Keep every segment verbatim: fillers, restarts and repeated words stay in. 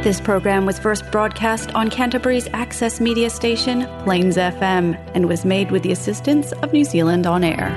This program was first broadcast on Canterbury's access media station, Plains F M, and was made with the assistance of New Zealand On Air.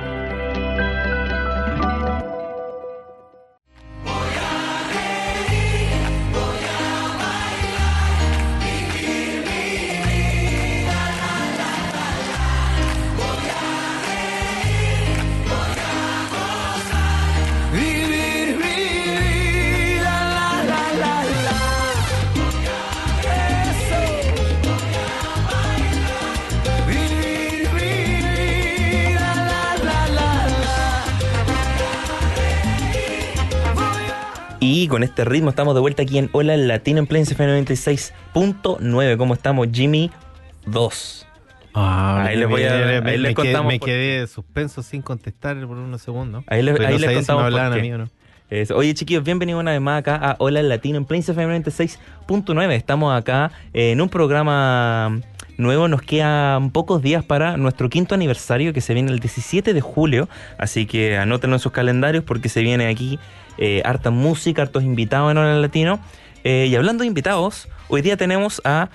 Y con este ritmo estamos de vuelta aquí en Hola Latino en Plains F M noventa y seis punto nueve. ¿Cómo estamos? Jimmy dos. Ah, ahí les voy a me, ahí me, les me contamos. Quedé, por... me quedé suspenso sin contestar por unos segundos. Ahí, le, ahí no les contamos si me por qué. A mí, ¿o no? Eso. Oye, chiquillos, bienvenidos una vez más acá a Hola Latino en Plains F M noventa y seis punto nueve. Estamos acá eh, en un programa nuevo. Nos quedan pocos días para nuestro quinto aniversario, que se viene el diecisiete de julio. Así que anótenlo en sus calendarios porque se viene aquí eh, harta música, hartos invitados en Hola Latino. Eh, y hablando de invitados, hoy día tenemos a,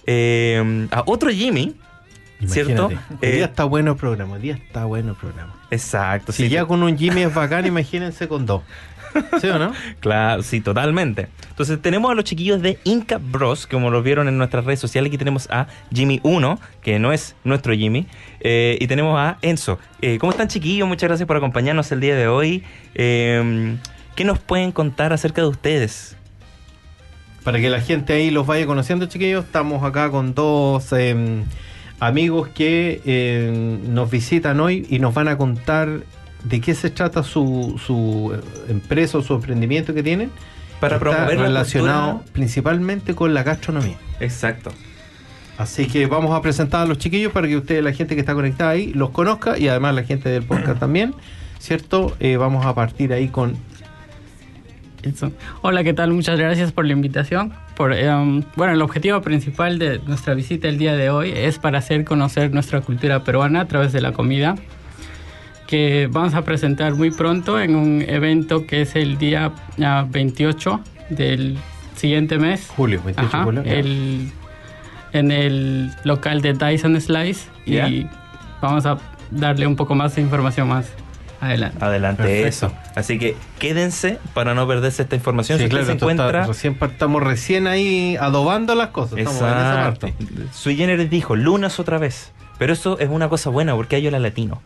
eh, a otro Jimmy, ¿cierto? Hoy Eh, día está bueno el programa, hoy día está bueno el programa. Exacto. Si sí, ya con un Jimmy es bacán, imagínense con dos. ¿Sí o no? Claro, sí, totalmente. Entonces tenemos a los chiquillos de Inca Bros, como los vieron en nuestras redes sociales. Aquí tenemos a Jimmy uno, que no es nuestro Jimmy, eh, y tenemos a Enzo. Eh, ¿Cómo están, chiquillos? Muchas gracias por acompañarnos el día de hoy. Eh, ¿Qué nos pueden contar acerca de ustedes? Para que la gente ahí los vaya conociendo, chiquillos, estamos acá con dos eh, amigos que eh, nos visitan hoy y nos van a contar de qué se trata su, su empresa o su emprendimiento que tienen. Para Está promover la relacionado cultura. principalmente con la gastronomía. Exacto. Así que vamos a presentar a los chiquillos para que ustedes, la gente que está conectada ahí, los conozca y además la gente del podcast también, ¿cierto? Eh, vamos a partir ahí con... Eso. Hola, ¿qué tal? Muchas gracias por la invitación. Por, um, bueno, el objetivo principal de nuestra visita el día de hoy es para hacer conocer nuestra cultura peruana a través de la comida, que vamos a presentar muy pronto en un evento que es el día uh, veintiocho del siguiente mes. Julio, veintiocho Ajá, de julio. el, en el local de Dyson Slice. ¿Ya? Y vamos a darle un poco más de información más adelante. Adelante. Perfecto. Eso. Así que quédense para no perderse esta información. Sí, si claro, usted se esto está- encuentra... recién par- estamos recién ahí adobando las cosas. Estamos en esa Exacto. parte. Sui Generis dijo, lunas otra vez. Pero eso es una cosa buena porque hay Hola Latino.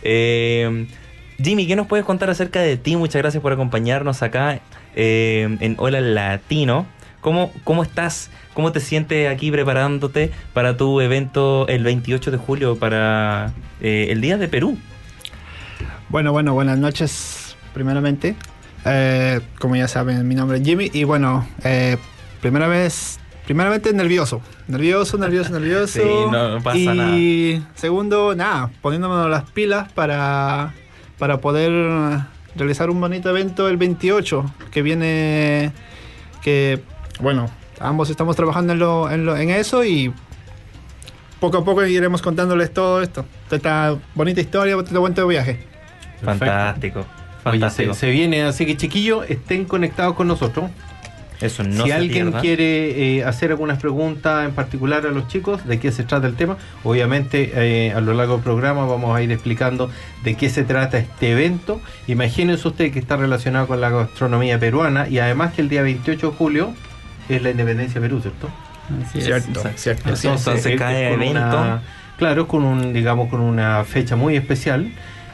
Eh, Jimmy, ¿qué nos puedes contar acerca de ti? Muchas gracias por acompañarnos acá eh, en Hola Latino. ¿Cómo, ¿Cómo estás? ¿Cómo te sientes aquí preparándote para tu evento el veintiocho de julio para eh, el Día de Perú? Bueno, bueno, buenas noches, primeramente. Eh, como ya saben, mi nombre es Jimmy y bueno, eh, primera vez, primeramente nervioso, nervioso, nervioso, nervioso. Sí, no, no pasa y nada. Y segundo, nada, poniéndonos las pilas para, para poder realizar un bonito evento el veintiocho, que viene, que bueno, ambos estamos trabajando en, lo, en, lo, en eso y poco a poco iremos contándoles todo esto, esta bonita historia, este bonito viaje. Fantástico. Oye, Fantástico. se, se viene, así que chiquillos, estén conectados con nosotros. Eso no si se alguien pierda. quiere eh, hacer algunas preguntas en particular a los chicos, de qué se trata el tema, obviamente eh, a lo largo del programa vamos a ir explicando de qué se trata este evento. Imagínense usted que está relacionado con la gastronomía peruana y además que el día veintiocho de julio es la independencia de Perú, ¿cierto? Así es. Cierto, cierto. Entonces, es- cada es con evento- una- claro, con un, digamos, con una fecha muy especial.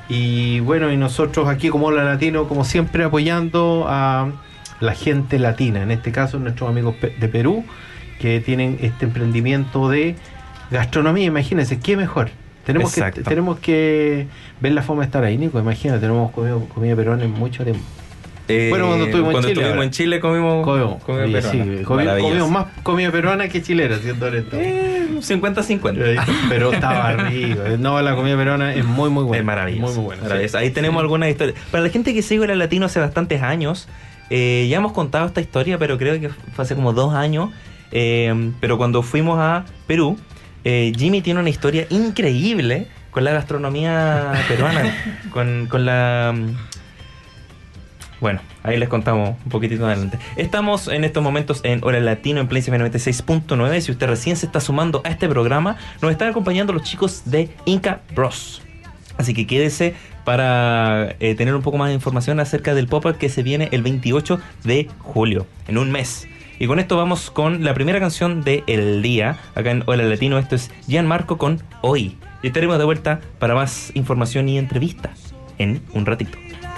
Y bueno, y nosotros aquí como Hola Latino, como siempre, apoyando a la gente latina, en este caso nuestros amigos pe- de Perú, que tienen este emprendimiento de gastronomía. Imagínense, qué mejor. Tenemos que, Exacto. tenemos que ver la forma de estar ahí, Nico. Imagínate, tenemos comido comida peruana en mucho tiempo. Eh, Bueno, cuando estuvimos en Chile estuvimos ahora. en Chile comimos Comimos, comida oye, peruana. sí, comi- Maravilloso. comimos más comida peruana que chilena, siendo honesto. Eh, cincuenta cincuenta. Pero estaba rico. No, la comida peruana es muy, muy buena. Es maravilloso. Muy, muy buena. Maravilloso. sí. Ahí tenemos algunas historias. Para la gente que sigue el latino hace bastantes años, eh, ya hemos contado esta historia, pero creo que fue hace como dos años. Eh, pero cuando fuimos a Perú, eh, Jimmy tiene una historia increíble con la gastronomía peruana, con, con la Bueno, ahí les contamos un poquitito adelante. Estamos en estos momentos en Hora Latino en Plains F M noventa y seis punto nueve. Si usted recién se está sumando a este programa, nos están acompañando los chicos de Inca Bros. Así que quédese para eh, tener un poco más de información acerca del pop-up que se viene el veintiocho de julio, en un mes. Y con esto vamos con la primera canción del día, acá en Hola Latino. Esto es Gianmarco con Hoy. Y estaremos de vuelta para más información y entrevistas en un ratito.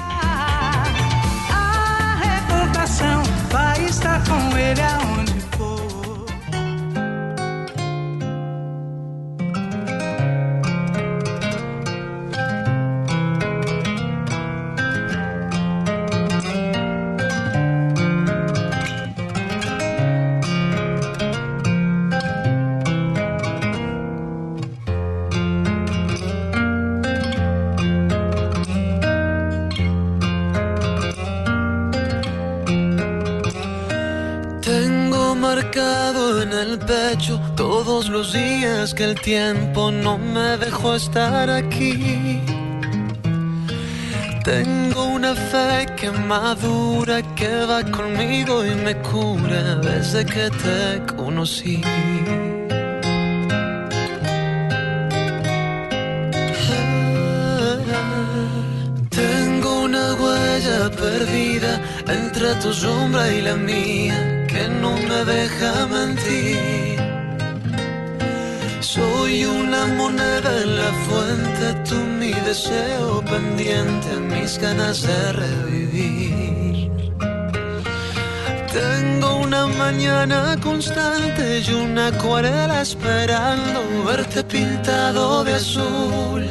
En el pecho todos los días que el tiempo no me dejó estar aquí. Tengo una fe que madura, que va conmigo y me cura desde que te conocí. Tengo una huella perdida entre tu sombra y la mía, que no me deja mentir. Soy una moneda en la fuente, tú mi deseo pendiente, mis ganas de revivir. Tengo una mañana constante y una acuarela esperando verte pintado de azul.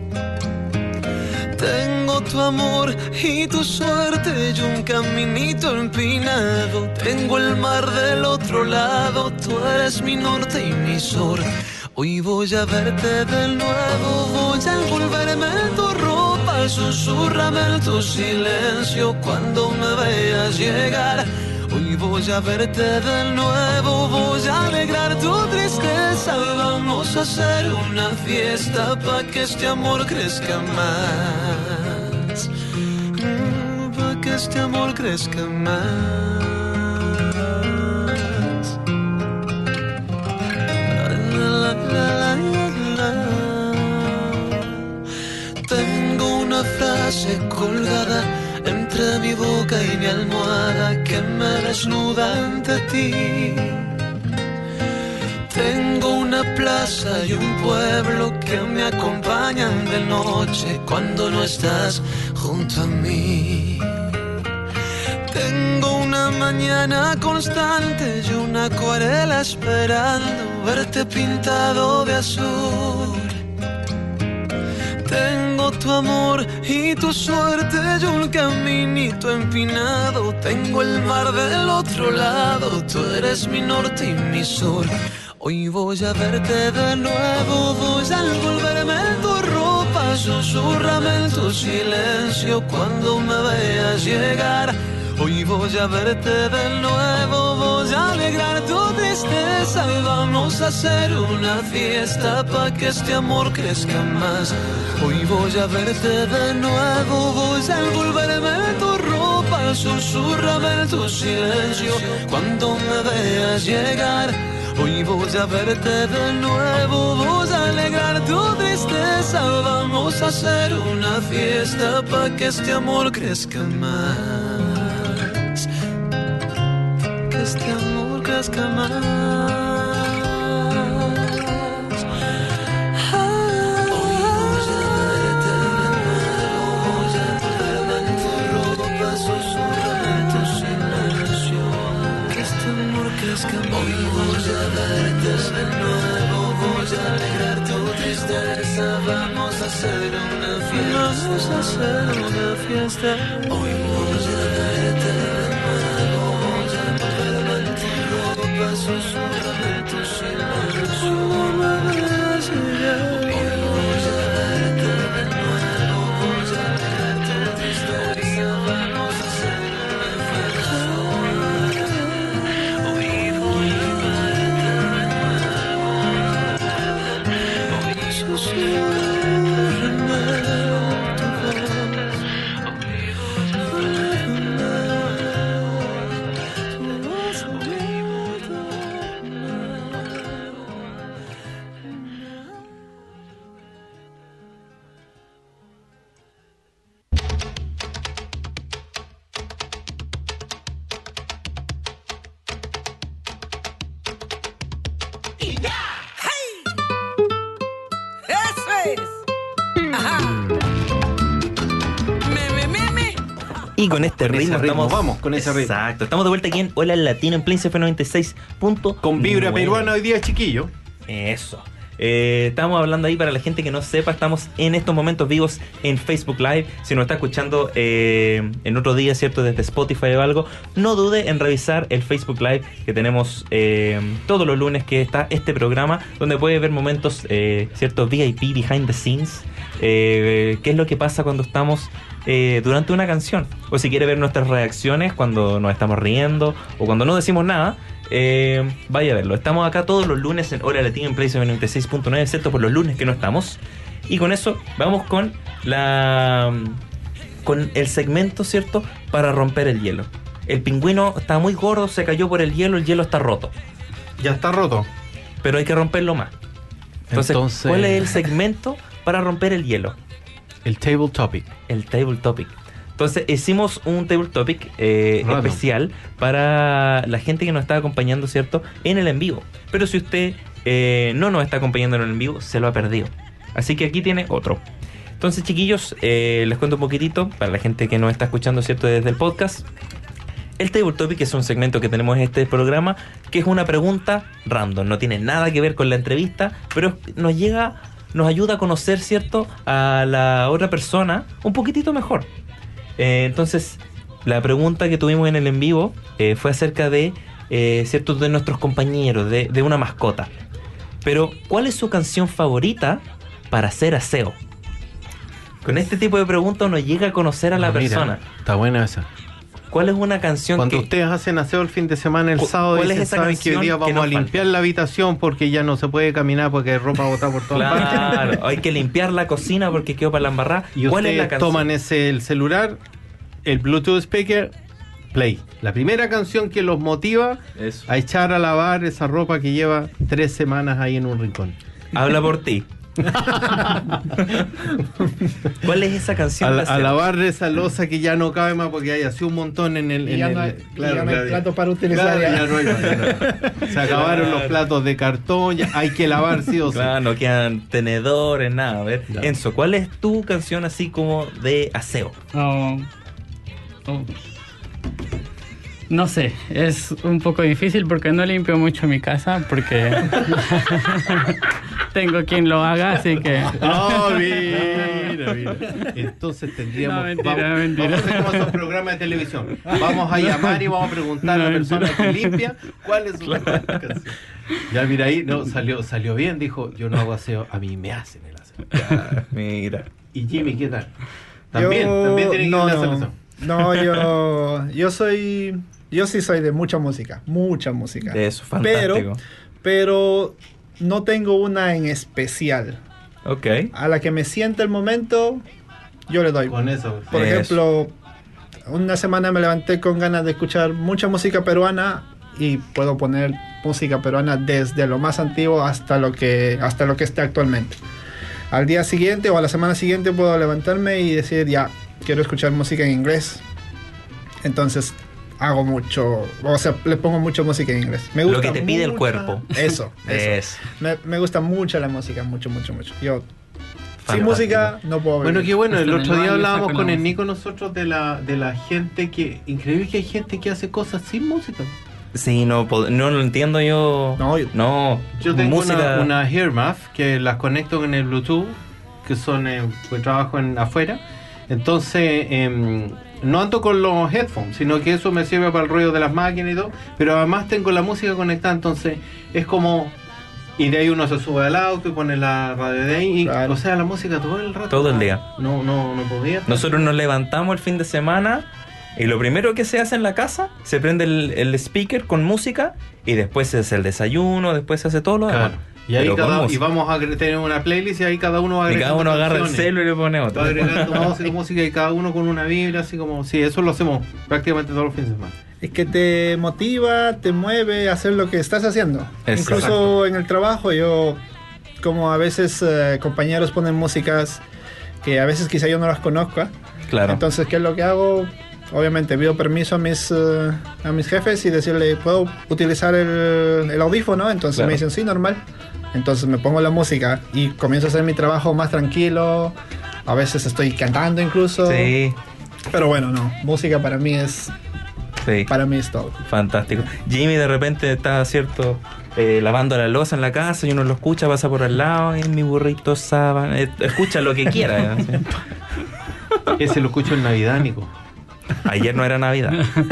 Tengo tu amor y tu suerte y un caminito empinado. Tengo el mar del otro lado, tú eres mi norte y mi sur. Hoy voy a verte de nuevo, voy a envolverme en tu ropa, susurrame en tu silencio cuando me veas llegar. Hoy voy a verte de nuevo, voy a alegrar tu tristeza. Vamos a hacer una fiesta pa' que este amor crezca más, mm, pa' que este amor crezca más. La, la, la, la, la. Tengo una frase colgada entre mi boca y mi almohada que me desnuda ante ti. Tengo una plaza y un pueblo que me acompañan de noche cuando no estás junto a mí. Tengo una mañana constante y una acuarela esperando verte pintado de azul. Tengo tu amor y tu suerte y un caminito empinado. Tengo el mar del otro lado, tú eres mi norte y mi sur. Hoy voy a verte de nuevo, voy a envolverme en tu ropa, susúrrame en tu silencio cuando me veas llegar. Hoy voy a verte de nuevo, voy a alegrar tu tristeza. Vamos a hacer una fiesta pa' que este amor crezca más. Hoy voy a verte de nuevo, voy a envolverme en tu ropa, susurrame en tu silencio cuando me veas llegar. Hoy voy a verte de nuevo, voy a alegrar tu tristeza. Vamos a hacer una fiesta pa' que este amor crezca más, que este amor crezca más. Hoy voy a verte de nuevo, voy a envolverme en tu ropa, susurrarme en tu silencio, que este amor crezca más. Hoy voy a verte de nuevo, voy a alegrar tu tristeza. Vamos a hacer una fiesta, vamos a hacer una fiesta. Hoy voy a verte de nuevo, voy a envolverme en tu ropa, susurrarme en tu silencio, no me veas llegar. Hoy voy a verte de nuevo, voy a alegrar tu tristeza. Vamos a hacer una fiesta. Hoy voy a verte de nuevo, hoy susurrarme tu voz. Hoy voy a Y con este Con ritmo, ese ritmo, estamos. vamos, con ese ritmo. Exacto. Estamos de vuelta aquí en Hola Latino en Plains F noventa y seis punto nueve. Con vibra peruana hoy día, chiquillo. Eso. Eh, estamos hablando ahí para la gente que no sepa, estamos en estos momentos vivos en Facebook Live. Si nos está escuchando eh, en otro día, ¿cierto? Desde Spotify o algo, no dude en revisar el Facebook Live que tenemos eh, todos los lunes, que está este programa, donde puede ver momentos, eh, ¿cierto? V I P, behind the scenes. Eh, ¿Qué es lo que pasa cuando estamos eh, durante una canción? O si quiere ver nuestras reacciones cuando nos estamos riendo o cuando no decimos nada. Eh, vaya a verlo. Estamos acá todos los lunes en Hora Latina en Play noventa y seis punto nueve, excepto por los lunes que no estamos. Y con eso vamos con la con el segmento, ¿cierto? Para romper el hielo. El pingüino está muy gordo, se cayó por el hielo, el hielo está roto. Ya está roto. Pero hay que romperlo más. Entonces, Entonces, ¿cuál es el segmento para romper el hielo? El table topic. El table topic. Entonces hicimos un table topic eh, Raro. especial para la gente que nos está acompañando, ¿cierto? En el en vivo. Pero si usted eh, no nos está acompañando en el en vivo, se lo ha perdido. Así que aquí tiene otro. Entonces, chiquillos, eh, les cuento un poquitito para la gente que nos está escuchando, ¿cierto? Desde el podcast. El table topic es un segmento que tenemos en este programa, que es una pregunta random. No tiene nada que ver con la entrevista, pero nos llega, nos ayuda a conocer, ¿cierto? A la otra persona un poquitito mejor. Eh, entonces, la pregunta que tuvimos en el en vivo eh, fue acerca de, eh, ¿cierto? De nuestros compañeros, de, de una mascota. Pero, ¿cuál es su canción favorita para hacer aseo? Con este tipo de preguntas uno llega a conocer a la Ah, mira, persona. Está buena esa. ¿Cuál es una canción Cuando que... ustedes hacen aseo el fin de semana, el ¿Cu- sábado, cuál es dicen, esa saben que hoy canción día que vamos nos a limpiar la habitación porque ya no se puede caminar porque hay ropa botada por todas partes? Claro, hay que limpiar la cocina porque quedó para la embarrada. Y ¿Cuál es ustedes la canción? toman ese el celular, el Bluetooth speaker, play. La primera canción que los motiva Eso. a echar a lavar esa ropa que lleva tres semanas ahí en un rincón. Habla por ti. ¿Cuál es esa canción? A, de a aseo? lavar esa losa que ya no cabe más porque hay así un montón en el... Y en ya el- no hay, claro, ya no hay claro, plato para utilizar. claro, ya. ya no hay más, ya no hay. Se acabaron los platos de cartón, ya hay que lavar sí o sí. Claro, no quedan tenedores, nada. A ver, Ya. Enzo, ¿cuál es tu canción así como de aseo? Oh, oh. No sé, es un poco difícil porque no limpio mucho mi casa porque tengo quien lo haga, así que... Oh, mira, mira. Entonces tendríamos... No, mentira, vamos, mentira. vamos a hacer como esos programas de televisión. Vamos a llamar y vamos a preguntar No, a la persona mentira. que limpia cuál es su canción. Ya mira ahí, no, salió, salió bien, dijo, yo no hago aseo, a mí me hacen el aseo. Ya, mira. Y Jimmy, ¿qué tal? También, Yo- también tiene que no, ir a no. hacer eso. No, yo, yo soy, yo sí soy de mucha música, mucha música. De eso, fantástico. Pero, pero no tengo una en especial. Ok. A la que me sienta el momento, yo le doy. Con eso. Por Eso. ejemplo, una semana me levanté con ganas de escuchar mucha música peruana y puedo poner música peruana desde lo más antiguo hasta lo que, hasta lo que esté actualmente. Al día siguiente o a la semana siguiente puedo levantarme y decir, ya, quiero escuchar música en inglés. Entonces hago mucho, o sea, le pongo mucha música en inglés. Me Lo gusta que te pide el mucha- cuerpo. Eso, eso. Es. Me, me gusta mucho la música, mucho, mucho, mucho. Yo, Fantástico. sin música, no puedo vivir. Bueno, qué bueno, Hasta el en el otro día baño hablábamos saco con la el música. Nico nosotros de la, de la gente que... Increíble que hay gente que hace cosas sin música. Sí, no, pod- no lo entiendo yo. No, yo- No, Yo tengo música. una, una Hearmuff que las conecto con el Bluetooth, que son, eh, pues trabajo en afuera. Entonces, em, no ando con los headphones, sino que eso me sirve para el ruido de las máquinas y todo. Pero además tengo la música conectada, entonces es como... Y de ahí uno se sube al auto y pone la radio de ahí. Y, Claro. O sea, la música todo el rato. Todo el día. No, no, no podía. Nosotros nos levantamos el fin de semana y lo primero que se hace en la casa, se prende el, el speaker con música y después se hace el desayuno, después se hace todo lo demás. Claro. Y ahí Pero con cada, y música. vamos a agre- tener una playlist y ahí cada uno va Y agregando cada uno agarra el canciones. celo y le pone Va otro. agregando música, música y cada uno con una vibra, así como... Sí, eso lo hacemos prácticamente todos los fines de semana. Es que te motiva, te mueve a hacer lo que estás haciendo. Exacto. Incluso en el trabajo, yo, como a veces eh, compañeros ponen músicas que a veces quizá yo no las conozca. Claro. Entonces, ¿qué es lo que hago? Obviamente pido permiso a mis, eh, a mis jefes y decirle, ¿puedo utilizar el, el audífono? Entonces Claro. me dicen, sí, normal. Entonces me pongo la música y comienzo a hacer mi trabajo más tranquilo. A veces estoy cantando incluso. Sí. Pero bueno, no. Música para mí es... Sí. Para mí es todo. Fantástico. Jimmy de repente está, cierto, eh, lavando la loza en la casa y uno lo escucha, pasa por al lado, en mi burrito sábana, eh, escucha lo que quiera. ¿Sí? Ese lo escucho en Navidad, Nico. Ayer no era Navidad.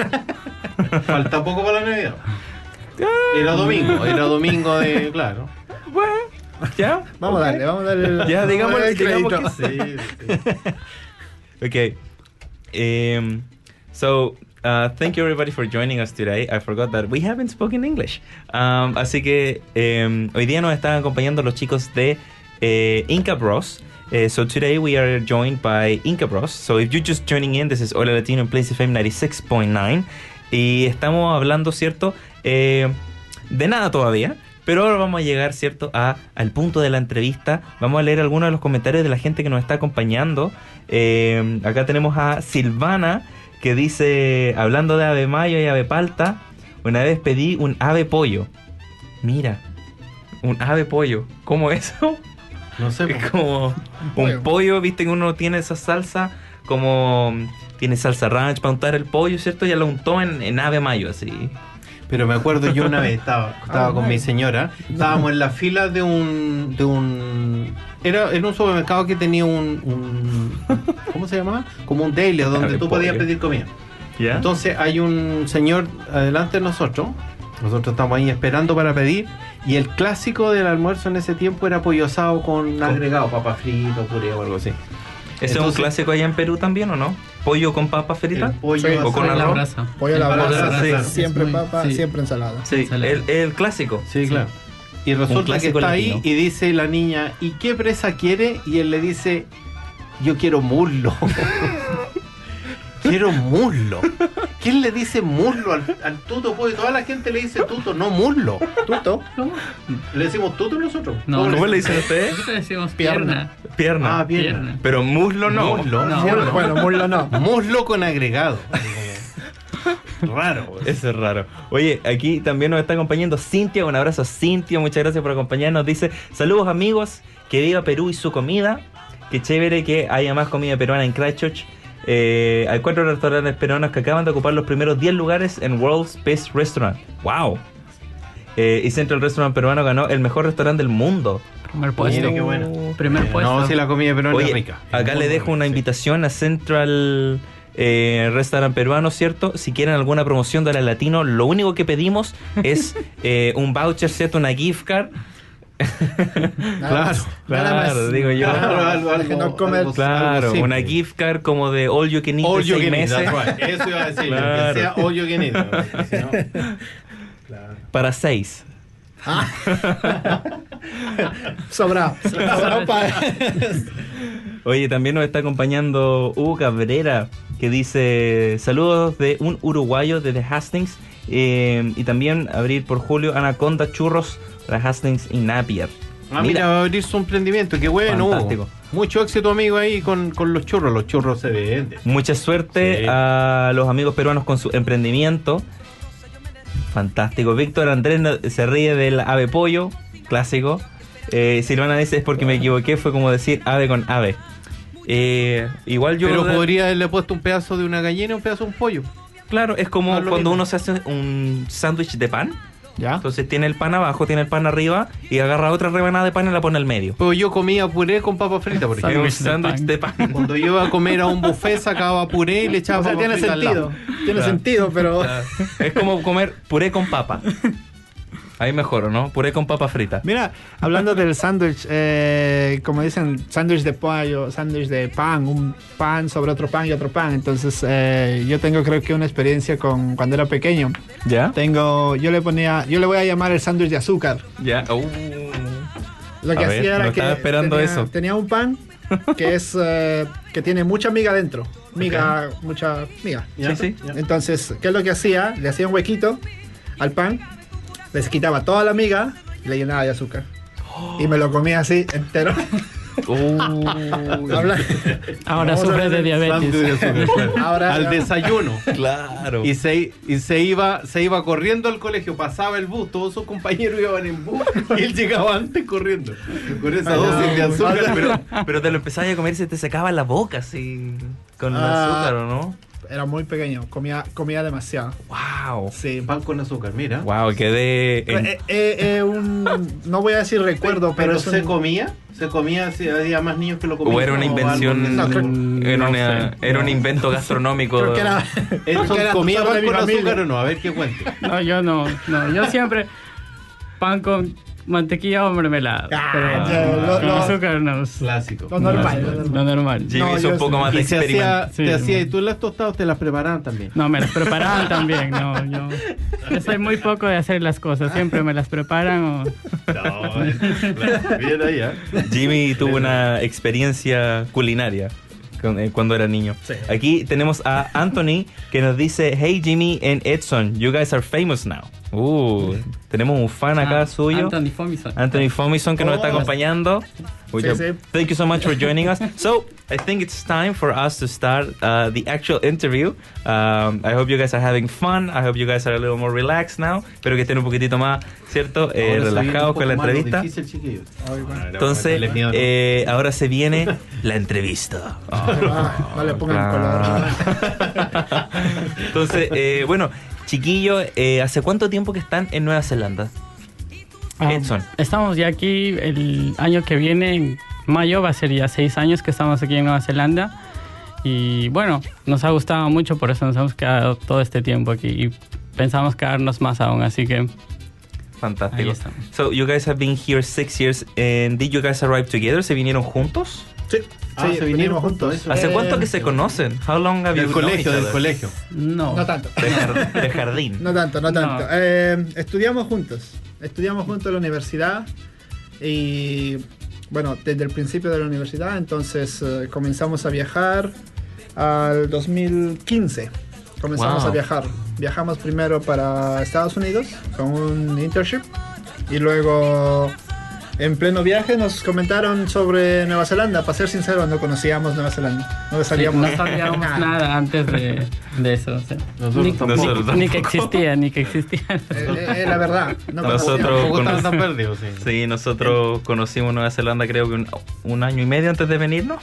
Falta poco para la Navidad. Era domingo, era domingo de... Claro. Bueno, ya. Vamos okay. a darle, vamos a darle. Ya, digamos, el digamos crédito. que sí. Okay. Um, so, uh, thank you everybody for joining us today. I forgot that we haven't spoken English. Um, así que um, hoy día nos están acompañando los chicos de uh, Inca Bros. Uh, so today we are joined by Inca Bros. So if you're just joining in, this is Hola Latino en Plains F M ninety-six point nine. Y estamos hablando, ¿cierto? Eh, de nada todavía. Pero ahora vamos a llegar, ¿cierto?, a, al punto de la entrevista. Vamos a leer algunos de los comentarios de la gente que nos está acompañando. Eh, acá tenemos a Silvana, que dice, hablando de ave mayo y ave palta, una vez pedí un ave pollo. Mira, un ave pollo. ¿Cómo eso? No sé. Es como un pollo. un pollo, viste que uno tiene esa salsa, como tiene salsa ranch para untar el pollo, ¿cierto? Ya lo untó en, en ave mayo, así. Pero me acuerdo, yo una vez estaba, estaba Ah, con mi señora, estábamos en la fila de un... de un era en un supermercado que tenía un, un ¿cómo se llamaba? Como un daily, donde Ave tú podías pollo. pedir comida. ¿Ya? Entonces hay un señor adelante de nosotros, nosotros estamos ahí esperando para pedir, y el clásico del almuerzo en ese tiempo era pollo asado con agregado, papa frito, puré o algo así. ¿Ese es un Entonces- clásico allá en Perú también o no? ¿Pollo con papa frita? El pollo Sí, asado. o con La arroz. brasa. Pollo a la Pollo a la brasa, brasa, claro. siempre Es muy- papa, sí. siempre ensalada. Sí, Ensalada. el, el clásico. Sí, claro. Y resulta que clásico está latino. ahí y dice la niña, ¿y qué presa quiere? Y él le dice, yo quiero muslo. Quiero muslo. ¿Quién le dice muslo al, al tuto? Pues toda la gente le dice tuto, no muslo. Tuto. ¿Le decimos tuto nosotros? No, ¿Cómo le dicen ustedes? Nosotros decimos Pierna. pierna. Pierna. Ah, pierna. Pierna. Pero muslo no. Muslo. No. ¿cierto? Muslo, bueno, muslo no. Muslo con agregado. Raro. pues. Eso es raro. Oye, aquí también nos está acompañando Cintia. Un abrazo a Cintia. Muchas gracias por acompañarnos. Dice, saludos amigos. Que viva Perú y su comida. Qué chévere que haya más comida peruana en Christchurch. Eh, hay cuatro restaurantes peruanos que acaban de ocupar los primeros diez lugares en World's Best Restaurant. ¡Wow! Eh, y Central Restaurant peruano ganó el mejor restaurante del mundo. Primer puesto. Mira qué bueno. Primer puesto. No, si la comida peruana es Oye, rica. acá Es le muy dejo rica, una sí. invitación a Central eh, Restaurant peruano, ¿cierto? Si quieren alguna promoción de la Latino, lo único que pedimos es eh, un voucher, ¿cierto? Una gift card. Nada más, Claro, nada más. claro, digo yo. Claro, algo, Para que algo- no comer- algo- Claro, algo una simple. gift card como de all you can eat All de you seis can eat, meses that's right. Eso iba a decir, Claro. que sea all you can eat, porque si no- Claro. para seis. Sobrado. Sobrado para... Oye, también nos está acompañando Hugo Cabrera, que dice saludos de un uruguayo desde Hastings, eh, y también abrir por julio Anaconda Churros para Hastings y Napier. Ah, mira, va a abrir su emprendimiento, qué bueno. Fantástico. Hugo. Mucho éxito, amigo, ahí con, con los churros. Los churros se venden. Mucha suerte Sí. a los amigos peruanos con su emprendimiento. Fantástico. Víctor Andrés no- se ríe del ave pollo, clásico. Eh, Silvana dice es porque me equivoqué, fue como decir ave con ave. Eh, igual yo... Pero de- podría haberle puesto un pedazo de una gallina y un pedazo de un pollo. Claro, es como No es lo cuando mismo. uno se hace un sándwich de pan. ¿Ya? Entonces tiene el pan abajo, tiene el pan arriba y agarra otra rebanada de pan y la pone al medio. Pero yo comía puré con papa frita, por Es ejemplo. un Sándwich de sándwich pan. de pan. Cuando yo iba a comer a un buffet sacaba puré y le echaba O sea, papa tiene frita al sentido. lado. Tiene Claro. sentido, pero... Es como comer puré con papa. Ahí mejor, ¿no? Puré con papa frita. Mira, hablando del sándwich, eh, como dicen, sándwich de pollo, sándwich de pan, un pan sobre otro pan y otro pan. Entonces, eh, yo tengo creo que una experiencia con cuando era pequeño. ¿Ya? Tengo, yo le ponía, yo le voy a llamar el sándwich de azúcar. Ya. Uh. Lo que A ver, hacía era no que estaba esperando tenía, eso. tenía un pan que es eh, que tiene mucha miga dentro, miga, mucha miga. ¿Ya? Sí, sí. ¿Ya? Entonces, ¿qué es lo que hacía? Le hacía un huequito al pan, les quitaba toda la miga y le llenaba de azúcar. Y me lo comía así entero. Uh. Habla- Ahora Vamos a sufre ver de el Sándwich de diabetes. azúcar, claro. Ahora al ya- desayuno. Claro. Y se, y se iba se iba corriendo al colegio, pasaba el bus, todos sus compañeros iban en bus y él llegaba antes corriendo. Con esa Ay, dosis no, de azúcar. pero, pero te lo empezabas a comer y se te secaba la boca así. Con Ah. azúcar, ¿o no? Era muy pequeño, comía, comía demasiado. Wow. Sí. Pan con azúcar, mira. Wow, quedé en- Eh, eh, eh, un, no voy a decir recuerdo, pero, Pero es se un- comía, se comía, si había más niños que lo comían. o era una algo invención, No, creo- era, no una- sé. era un invento gastronómico. creo que era, de- creo ¿Eso que era comía solo de pan mi con familia. azúcar o no? A ver qué cuente. No, yo no, no. Yo siempre pan con mantequilla o mermelada. Ah, pero ya, lo- con lo- azúcar no. Clásico. Lo normal, Clásico. lo normal. Lo normal. Jimmy No, hizo un yo poco sí. más de Y se experimento. hacía, Sí, te hacía, sí. y tú las tostadas te las preparaban también. No, me las preparaban también. No, yo, yo soy muy poco de hacer las cosas. Siempre me las preparan o... No, claro, bien ahí, ¿eh? Jimmy tuvo una experiencia culinaria con- eh, cuando era niño. Sí. Aquí tenemos a Anthony que nos dice: Hey Jimmy and Edson, you guys are famous now. Uh, tenemos un fan acá Ah, suyo. Anthony Fomison. Anthony Fomison, que nos Oh. está acompañando. Which Sí, I- sí. Thank you so much for joining us. So, I think it's time for us to start uh, the actual interview. Um, I hope you guys are having fun. I hope you guys are a little more relaxed now. Espero que estén un poquitito más, ¿cierto? Eh, Ahora se viene un relajados con la poco más lo entrevista. difícil, chiquillos. Entonces, Vale, miedo, ¿no? eh, ahora se viene la entrevista. Ah, no le pongan color. Entonces, eh, bueno, chiquillos, eh, ¿hace cuánto tiempo que están en Nueva Zelanda? Ah, Edson. Estamos ya aquí el año que viene, en mayo, va a ser ya seis años que estamos aquí en Nueva Zelanda. Y bueno, nos ha gustado mucho, por eso nos hemos quedado todo este tiempo aquí. Y pensamos quedarnos más aún, así que ahí Fantástico. estamos. So, you guys have been here six years, and did you guys arrive together? ¿Se vinieron juntos? Sí, Ah, sí, se vinieron venimos juntos, juntos. eso. ¿Hace Eh, cuánto que se conocen? How long have Del you known colegio, each del other? colegio. No. No tanto. De, jar- de jardín. No tanto, no No. tanto. Eh, estudiamos juntos. Estudiamos juntos en la universidad y bueno, desde el principio de la universidad, entonces eh, comenzamos a viajar al dos mil quince. Comenzamos Wow. a viajar. Viajamos primero para Estados Unidos con un internship y luego en pleno viaje nos comentaron sobre Nueva Zelanda. Para ser sincero, no conocíamos Nueva Zelanda. No Sí, sabíamos no sabíamos nada antes de, de eso. o sea, Nosotros ni, tampoco. Nosotros ni que tampoco. existía, ni que existía. Eh, eh, eh, la verdad. No Nosotros- Tampoco conoce- están tan perdidos, sí. Sí, nosotros conocimos Nueva Zelanda creo que un, un año y medio antes de venirnos.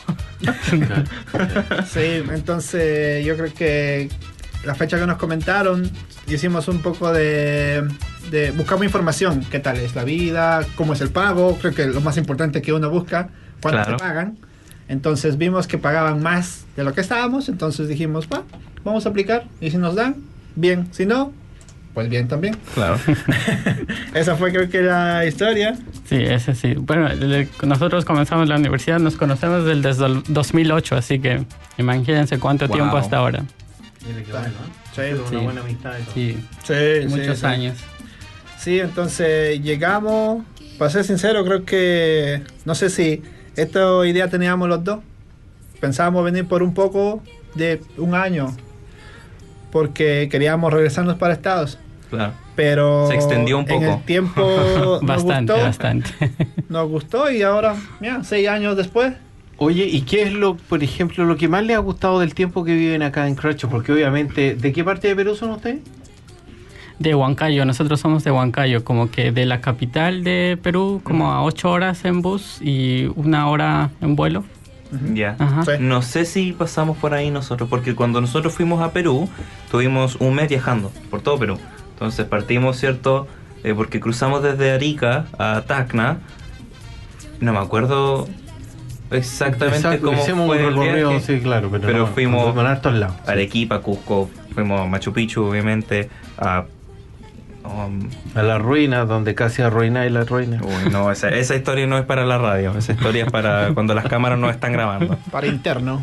Sí, entonces yo creo que la fecha que nos comentaron, hicimos un poco de, de... Buscamos información, qué tal es la vida, cómo es el pago, creo que lo más importante que uno busca, cuánto Claro. te pagan. Entonces vimos que pagaban más de lo que estábamos, entonces dijimos, va, vamos a aplicar, y si nos dan, bien, si no, pues bien también. Claro. Esa fue creo que la historia. Sí, ese sí. Bueno, le- nosotros comenzamos la universidad, nos conocemos desde el dos mil ocho, así que imagínense cuánto Wow. tiempo hasta ahora. Mire qué bueno, ¿eh? Sí, Pero sí. una buena amistad y todo. Sí, Sí, muchos sí, sí. años. Sí, entonces llegamos, para ser sincero, creo que, no sé si esta idea teníamos los dos. Pensábamos venir por un poco de un año, porque queríamos regresarnos para Estados. Claro. Pero Se extendió un en poco. el tiempo nos Bastante, gustó, bastante. nos gustó y ahora, mira, seis años después. Oye, ¿y qué es lo, por ejemplo, lo que más les ha gustado del tiempo que viven acá en Cracho? Porque obviamente, ¿de qué parte de Perú son ustedes? De Huancayo, nosotros somos de Huancayo, como que de la capital de Perú, como a ocho horas en bus y una hora en vuelo. Ya. Ajá. Sí. No sé si pasamos por ahí nosotros, porque cuando nosotros fuimos a Perú, tuvimos un mes viajando por todo Perú. Entonces partimos, ¿cierto? Eh, porque cruzamos desde Arica a Tacna. No me acuerdo exactamente Exacto, cómo hicimos fue un el recorrido, viaje. sí, claro, pero, Pero no, fuimos por hartos lados. sí. Arequipa, Cusco, fuimos a Machu Picchu, obviamente, a... um, A las ruinas, donde casi arruináis la ruina. uy, no, esa, esa historia no es para la radio, esa historia es para cuando las cámaras no están grabando. Para interno.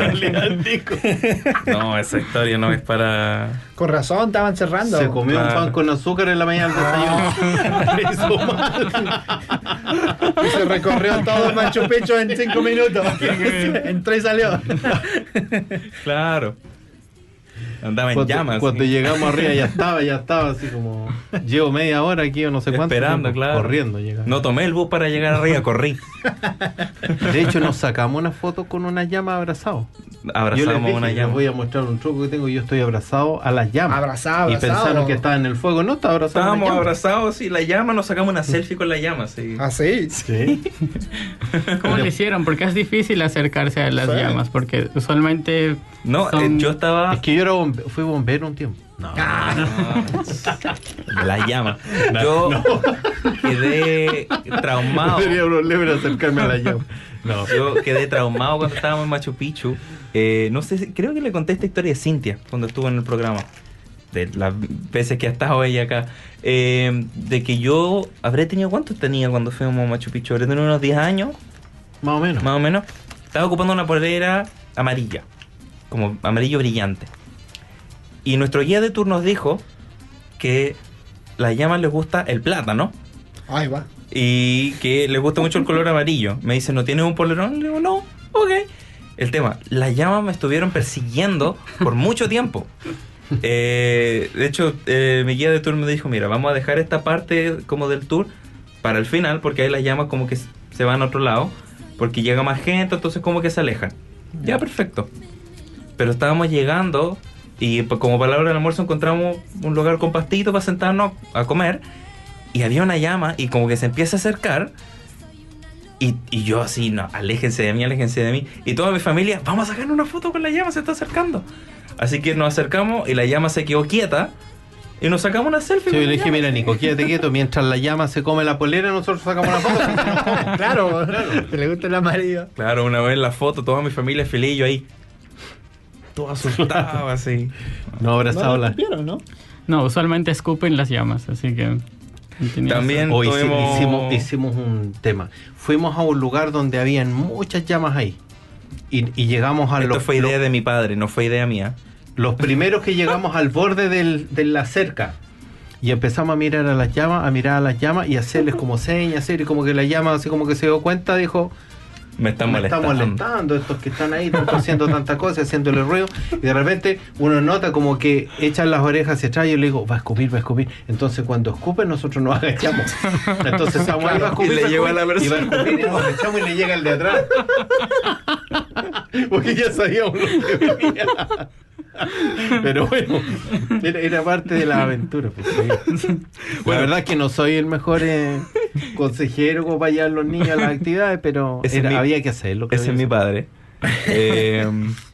No, esa historia no es para... Con razón, estaban cerrando. Se comió Claro. un pan con azúcar en la mañana del desayuno. Hizo mal. Y se recorrió todo Machu Picchu en cinco minutos. Entró y salió. Claro. Andaba en cuando, llamas. Cuando sí. llegamos arriba ya estaba, ya estaba así como... Llevo media hora aquí o no sé cuánto. Esperando, tiempo, claro. Corriendo llegando. No tomé el bus para llegar arriba, corrí. De hecho, nos sacamos una foto con una llama abrazados. Abrazamos Yo les dije, una les llama. voy a mostrar un truco que tengo. Yo estoy abrazado a las llamas. Abrazado, Y abrazado. pensaron que estaba en el fuego. No, estaba abrazado a las Estábamos llamas. abrazados y la llama, nos sacamos una selfie con la llama. Sí. ¿Ah, sí? Sí. ¿Cómo lo hicieron? Porque es difícil acercarse a las Sí. llamas, porque usualmente No, son- eh, yo estaba... Es que yo era bombe- fui bombero un tiempo. No, la llama. Yo quedé traumado. No tenía problema en acercarme a la llama. No. Yo quedé traumado cuando estábamos en Machu Picchu. Eh, no sé, si- creo que le conté esta historia a Cintia cuando estuvo en el programa. De las veces que ha estado ella acá. Eh, de que yo habré tenido, ¿cuántos tenía cuando fuimos a Machu Picchu? Habré tenido unos diez años, Más o menos. más o menos. Estaba ocupando una polera amarilla, como amarillo brillante. Y nuestro guía de tour nos dijo que las llamas les gusta el plátano Ahí va. y que les gusta mucho el color amarillo. Me dice, ¿no tienes un polerón? Le digo, no, ok. El tema, las llamas me estuvieron persiguiendo por mucho tiempo. Eh, de hecho, eh, mi guía de tour me dijo, mira, vamos a dejar esta parte como del tour para el final, porque ahí las llamas como que se van a otro lado, porque llega más gente, entonces como que se alejan. Ya, perfecto. Pero estábamos llegando y pues, como para la hora del almuerzo encontramos un lugar con pastito para sentarnos a comer y había una llama y como que se empieza a acercar y, y yo así, no, aléjense de mí, aléjense de mí. Y toda mi familia, vamos a sacar una foto con la llama, se está acercando. Así que nos acercamos y la llama se quedó quieta y nos sacamos una selfie. Sí, con yo la le dije, llama. mira, Nico, quédate quieto. Mientras la llama se come la polera, nosotros sacamos una foto. porque nos come. Claro, claro. Que le gusta el amarillo. Claro, una vez en la foto, toda mi familia feliz y yo ahí, todo asustado así. No, abrazado No, la... ¿supieron, no? No, usualmente escupen las llamas, así que... no tenía También Hoy tuvimos... hicimos, hicimos un tema. Fuimos a un lugar donde habían muchas llamas ahí. Y, y llegamos a Esto los, fue idea los, de mi padre, no fue idea mía. los primeros que llegamos al borde del, de la cerca. Y empezamos a mirar a las llamas, a mirar a las llamas y hacerles como señas, hacer y como que la llama así como que se dio cuenta, dijo, Me están me están molestando. molestando estos que están ahí, están haciendo tanta cosa, haciéndole ruido. Y de repente uno nota como que echan las orejas hacia atrás y yo le digo, va a escupir, va a escupir. Entonces cuando escupen nosotros nos agachamos. Entonces estamos ahí, va a escupir, Y le va a llegó a la escupir, y va a persona. escupir y nos agachamos y le llega el de atrás. Porque ya sabíamos lo que venía. Pero bueno, era, era parte de la aventura. Pues, sí. La verdad es que no soy el mejor eh, consejero como para llevar a los niños a las actividades, pero Ese era- es mi- había que hacerlo. Ese creo es yo. mi padre. Eh,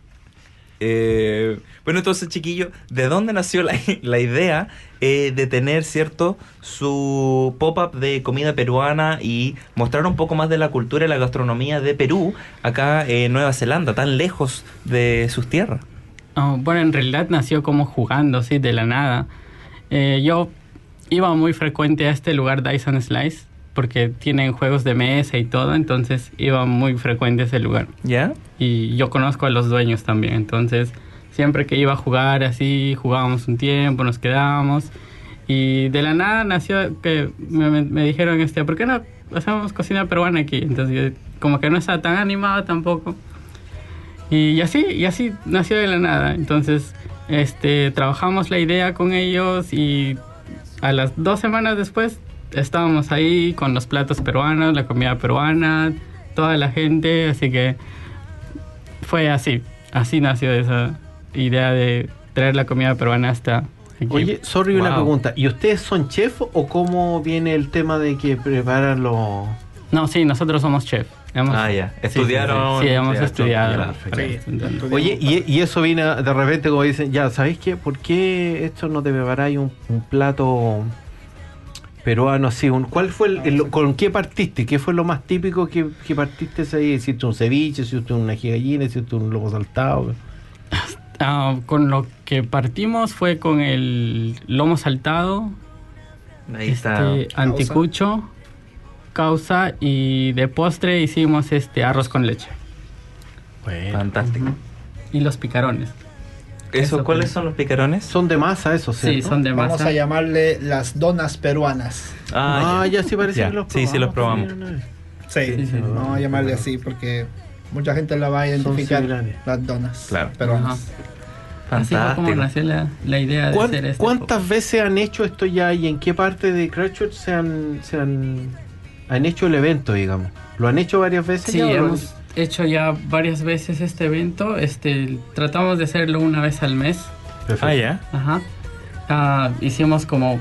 eh, bueno, entonces, chiquillo, ¿de dónde nació la, la idea eh, de tener, cierto, su pop-up de comida peruana y mostrar un poco más de la cultura y la gastronomía de Perú acá en Nueva Zelanda, tan lejos de sus tierras? Oh, bueno, en realidad nació como jugando, sí, de la nada. Eh, yo iba muy frecuente a este lugar Dyson Slice porque tienen juegos de mesa y todo, entonces iba muy frecuente a ese lugar. ¿Ya? Y yo conozco a los dueños también, entonces siempre que iba a jugar así, jugábamos un tiempo, nos quedábamos. Y de la nada nació que me, me- me dijeron, este, ¿por qué no hacemos cocina peruana aquí? Entonces yo como que no estaba tan animado tampoco. Y así, y así nació de la nada. Entonces, este, trabajamos la idea con ellos y a las dos semanas después estábamos ahí con los platos peruanos, la comida peruana, toda la gente, así que fue así, así nació esa idea de traer la comida peruana hasta aquí. Oye, sorry, una Wow. pregunta. ¿Y ustedes son chef o cómo viene el tema de que preparan los... No, sí, nosotros somos chef. Hemos- Ah, ya. sí, sí, sí. Estudiaron- Sí, hemos ya, estudiado. ya, para perfecto. esto, entonces. Oye, y, y eso viene de repente como dicen, ya, ¿sabéis qué? ¿Por qué esto no te preparáis un, un plato peruano así? Un, ¿Cuál fue el, el- con qué partiste? ¿Qué fue lo más típico que, que partiste ahí? ¿Hiciste un ceviche? ¿Hiciste una gallina? ¿Hiciste un lomo saltado? Ah, con lo que partimos fue con el lomo saltado, Ahí está. este, anticucho, causa, y de postre hicimos este arroz con leche Bueno. Fantástico. y los picarones. Eso, Eso ¿cuáles fue. son los picarones? Son de masa eso, Sí, ¿cierto? son de Vamos masa. a llamarle las donas peruanas. Ah, ya sí parece Ya. que los Sí, sí, los probamos. también, ¿no? Sí, Sí, sí, vamos a llamarle así porque mucha gente la va a identificar, similares. las donas Claro. peruanas. Así fue como nació la, la idea de hacer este. ¿Cuántas pop. veces han hecho esto ya y en qué parte de Christchurch se han, se han, han hecho el evento, digamos? ¿Lo han hecho varias veces? Sí, ya, hemos hecho ya varias veces este evento. Este, tratamos de hacerlo una vez al mes. Perfecto. Ah, ya. Ajá. Ah, hicimos como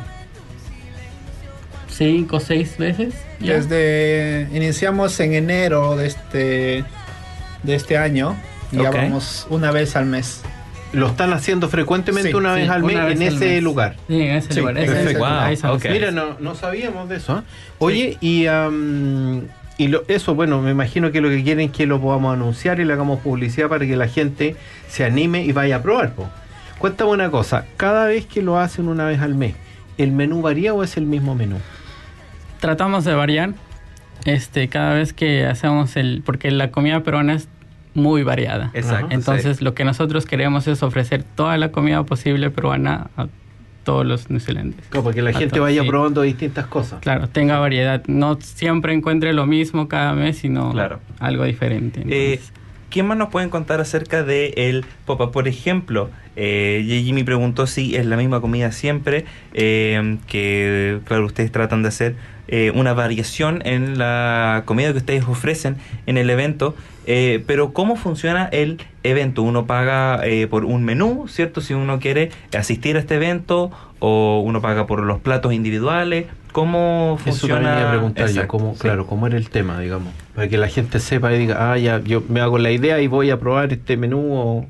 cinco o seis veces. ya. Desde iniciamos en enero de este de este año y ya Ok. vamos una vez al mes. ¿Lo están haciendo frecuentemente Sí, una vez Sí, al mes una vez en al ese mes. lugar? Sí, en ese Sí, lugar. Ese perfecto. es el- Wow, ahí son los ok. días. Mira, no, no sabíamos de eso. ¿eh? Oye, y, um, y lo, eso, bueno, me imagino que lo que quieren es que lo podamos anunciar y le hagamos publicidad para que la gente se anime y vaya a probar. Po. Cuéntame una cosa, cada vez que lo hacen una vez al mes, ¿el menú varía o es el mismo menú? Tratamos de variar este, cada vez que hacemos el... Porque la comida peruana es muy variada. Exacto. Entonces, sí. lo que nosotros queremos es ofrecer toda la comida posible peruana a todos los neozelandeses. Claro, porque la A gente todos, vaya sí. probando distintas cosas. Claro, tenga variedad. No siempre encuentre lo mismo cada mes, sino Claro. algo diferente. Eh, Entonces, ¿Qué más nos pueden contar acerca de el pop-up? Por ejemplo, eh, Jimmy preguntó si es la misma comida siempre, eh, que claro, ustedes tratan de hacer eh, una variación en la comida que ustedes ofrecen en el evento, eh, pero ¿cómo funciona el evento? Uno paga eh, por un menú, ¿cierto? Si uno quiere asistir a este evento, o uno paga por los platos individuales. ¿Cómo Eso funciona? también iba a preguntar yo, Exacto, cómo, sí. claro, cómo era el tema, digamos, para que la gente sepa y diga, ah, ya, yo me hago la idea y voy a probar este menú o...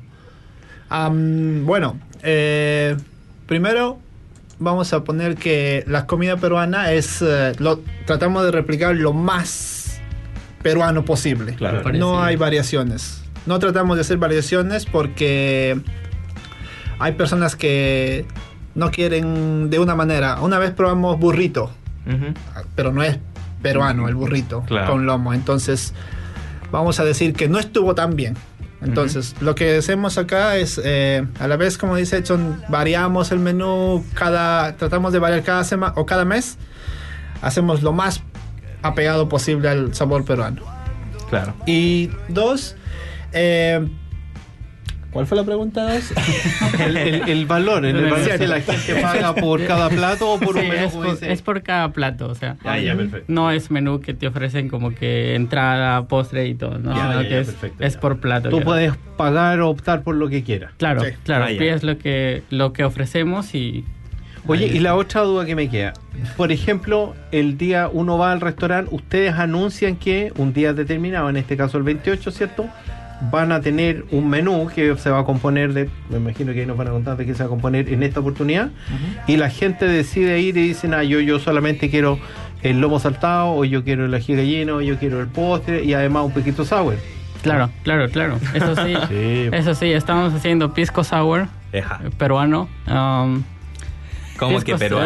Am, bueno, eh, primero vamos a poner que la comida peruana es, eh, lo, tratamos de replicar lo más peruano posible. Claro. Parece- No hay variaciones. No tratamos de hacer variaciones porque hay personas que no quieren de una manera. Una vez probamos burrito, Ujú. pero no es peruano el burrito Claro. con lomo. Entonces, vamos a decir que no estuvo tan bien. Entonces, lo que hacemos acá es, eh, a la vez, como dice Edson, variamos el menú, cada, tratamos de variar cada semana o cada mes. Hacemos lo más apegado posible al sabor peruano. Claro. Y dos, eh, ¿cuál fue la pregunta? Dos? El, el, el valor, el, El valor cierto. que la gente paga por cada plato o por sí, un menú, es, como por, dice. es por cada plato, o sea, Ah, ya, perfecto. no es menú que te ofrecen como que entrada, postre y todo, no, Ya, sino ya, que ya, es, perfecto, es ya. por plato. Tú que- puedes pagar o optar por lo que quieras. Claro, Sí. claro, Ah, ya. pides lo que, lo que ofrecemos y... Oye, ahí y la otra duda que me queda. Por ejemplo, el día uno va al restaurante, ustedes anuncian que un día determinado, en este caso el veintiocho, ¿cierto? Van a tener un menú que se va a componer de, me imagino que ahí nos van a contar de qué se va a componer en esta oportunidad, y la gente decide ir y dicen, ah, yo, yo solamente quiero el lomo saltado, o yo quiero el ají gallino, o yo quiero el postre, y además un poquito sour. Claro, claro, claro. Eso sí, Sí. eso sí, estamos haciendo pisco sour Eja. eh, peruano. um, ¿Cómo que Pisco- peruano?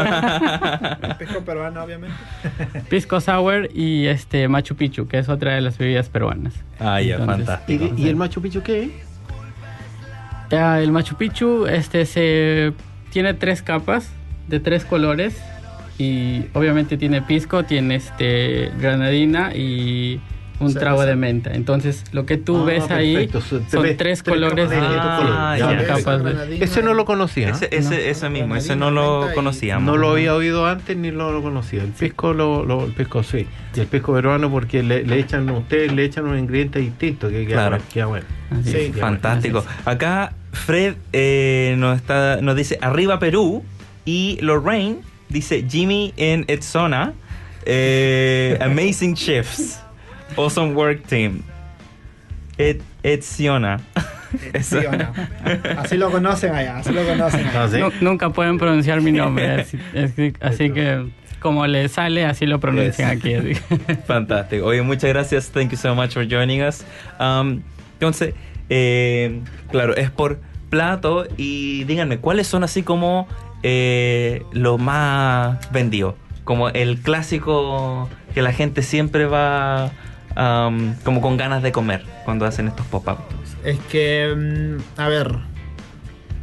Pesco peruano, obviamente. pisco sour y este Machu Picchu, que es otra de las bebidas peruanas. Ah, ya, Entonces, ¿Y, fantástico. y el Machu Picchu qué es? Ya, el Machu Picchu este se tiene tres capas de tres colores y obviamente tiene pisco, tiene este granadina y un Cerveza. trago de menta. Entonces, lo que tú Ah, ves ahí perfecto. So- te son ves tres tres colores de capas de Ah, colores. ya. Ya, capas perfecto. de- Ese no lo conocía. Ese, ese, ese mismo, ese no Granadina, lo menta y- conocíamos. No lo había oído antes ni lo, lo conocía. El pisco, lo, lo- el pisco sí. Y el pisco peruano porque le, le echan, ustedes le echan un ingrediente distinto que queda, Claro. bueno, queda bueno. Así Sí. es. Fantástico. Acá Fred eh, nos está nos dice arriba Perú y Lorraine dice Jimmy en Edzona. Eh, amazing chefs. Awesome work team. Ed, Edziona. Sí, ¿o no? Así lo conocen allá, así lo conocen allá. Ah, ¿sí? Nu- nunca pueden pronunciar mi nombre, así, así- así que como le sale, así lo pronuncian Yes. aquí. así. Fantástico. Oye, muchas gracias. Thank you so much for joining us. Um, entonces, eh, claro, es por plato. Y díganme, ¿cuáles son así como eh, lo más vendido? Como el clásico que la gente siempre va um, como con ganas de comer cuando hacen estos pop-up. Es que, mm, a ver,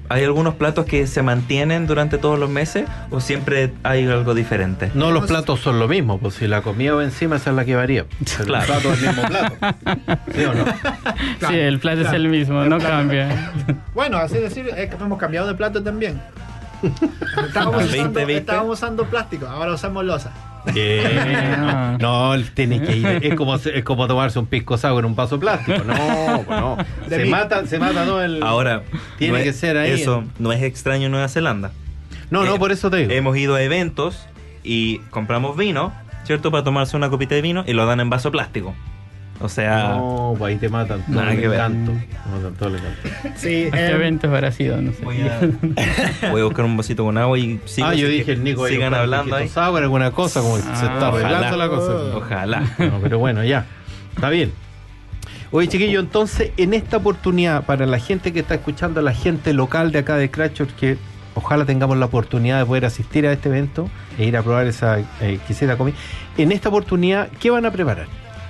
¿Hay algunos platos que se mantienen durante todos los meses o siempre hay algo diferente? No, los platos son lo mismo, pues si la comida va encima, esa es la que varía. Pero Claro. el plato es el mismo plato. ¿Sí o no? Sí, el plato es el mismo, no cambia. Bueno, así decir, es que hemos cambiado de plato también. Estábamos veinte, usando, veinte. estábamos usando plástico, ahora usamos losa. Yeah. No, tiene que ir. Es como, es como tomarse un pisco sour en un vaso plástico. No, pues no. De Se mí. mata, se mata todo el. Ahora, Tiene no que es- ser ahí. Eso no es extraño en Nueva Zelanda. No, no, Eh, por eso te digo. Hemos ido a eventos y compramos vino, ¿cierto? Para tomarse una copita de vino y lo dan en vaso plástico. O sea, No, pues ahí te matan todo Nada el que ver. encanto. Te matan todo el encanto. Sí, ¿A qué em, evento habrá sido? No sé. voy a, voy a buscar un vasito con agua y sigo, Ah, yo así dije que el Nico ahí sigan buscando hablando ahí. pisco sour, alguna cosa, como que se está Ah, arreglando ojalá. la cosa. Ojalá. No, pero bueno, ya. Está bien. Oye, chiquillo, entonces, en esta oportunidad, para la gente que está escuchando, la gente local de acá de Cratchit, que ojalá tengamos la oportunidad de poder asistir a este evento e ir a probar esa eh, exquisita comida. En esta oportunidad, ¿qué van a preparar?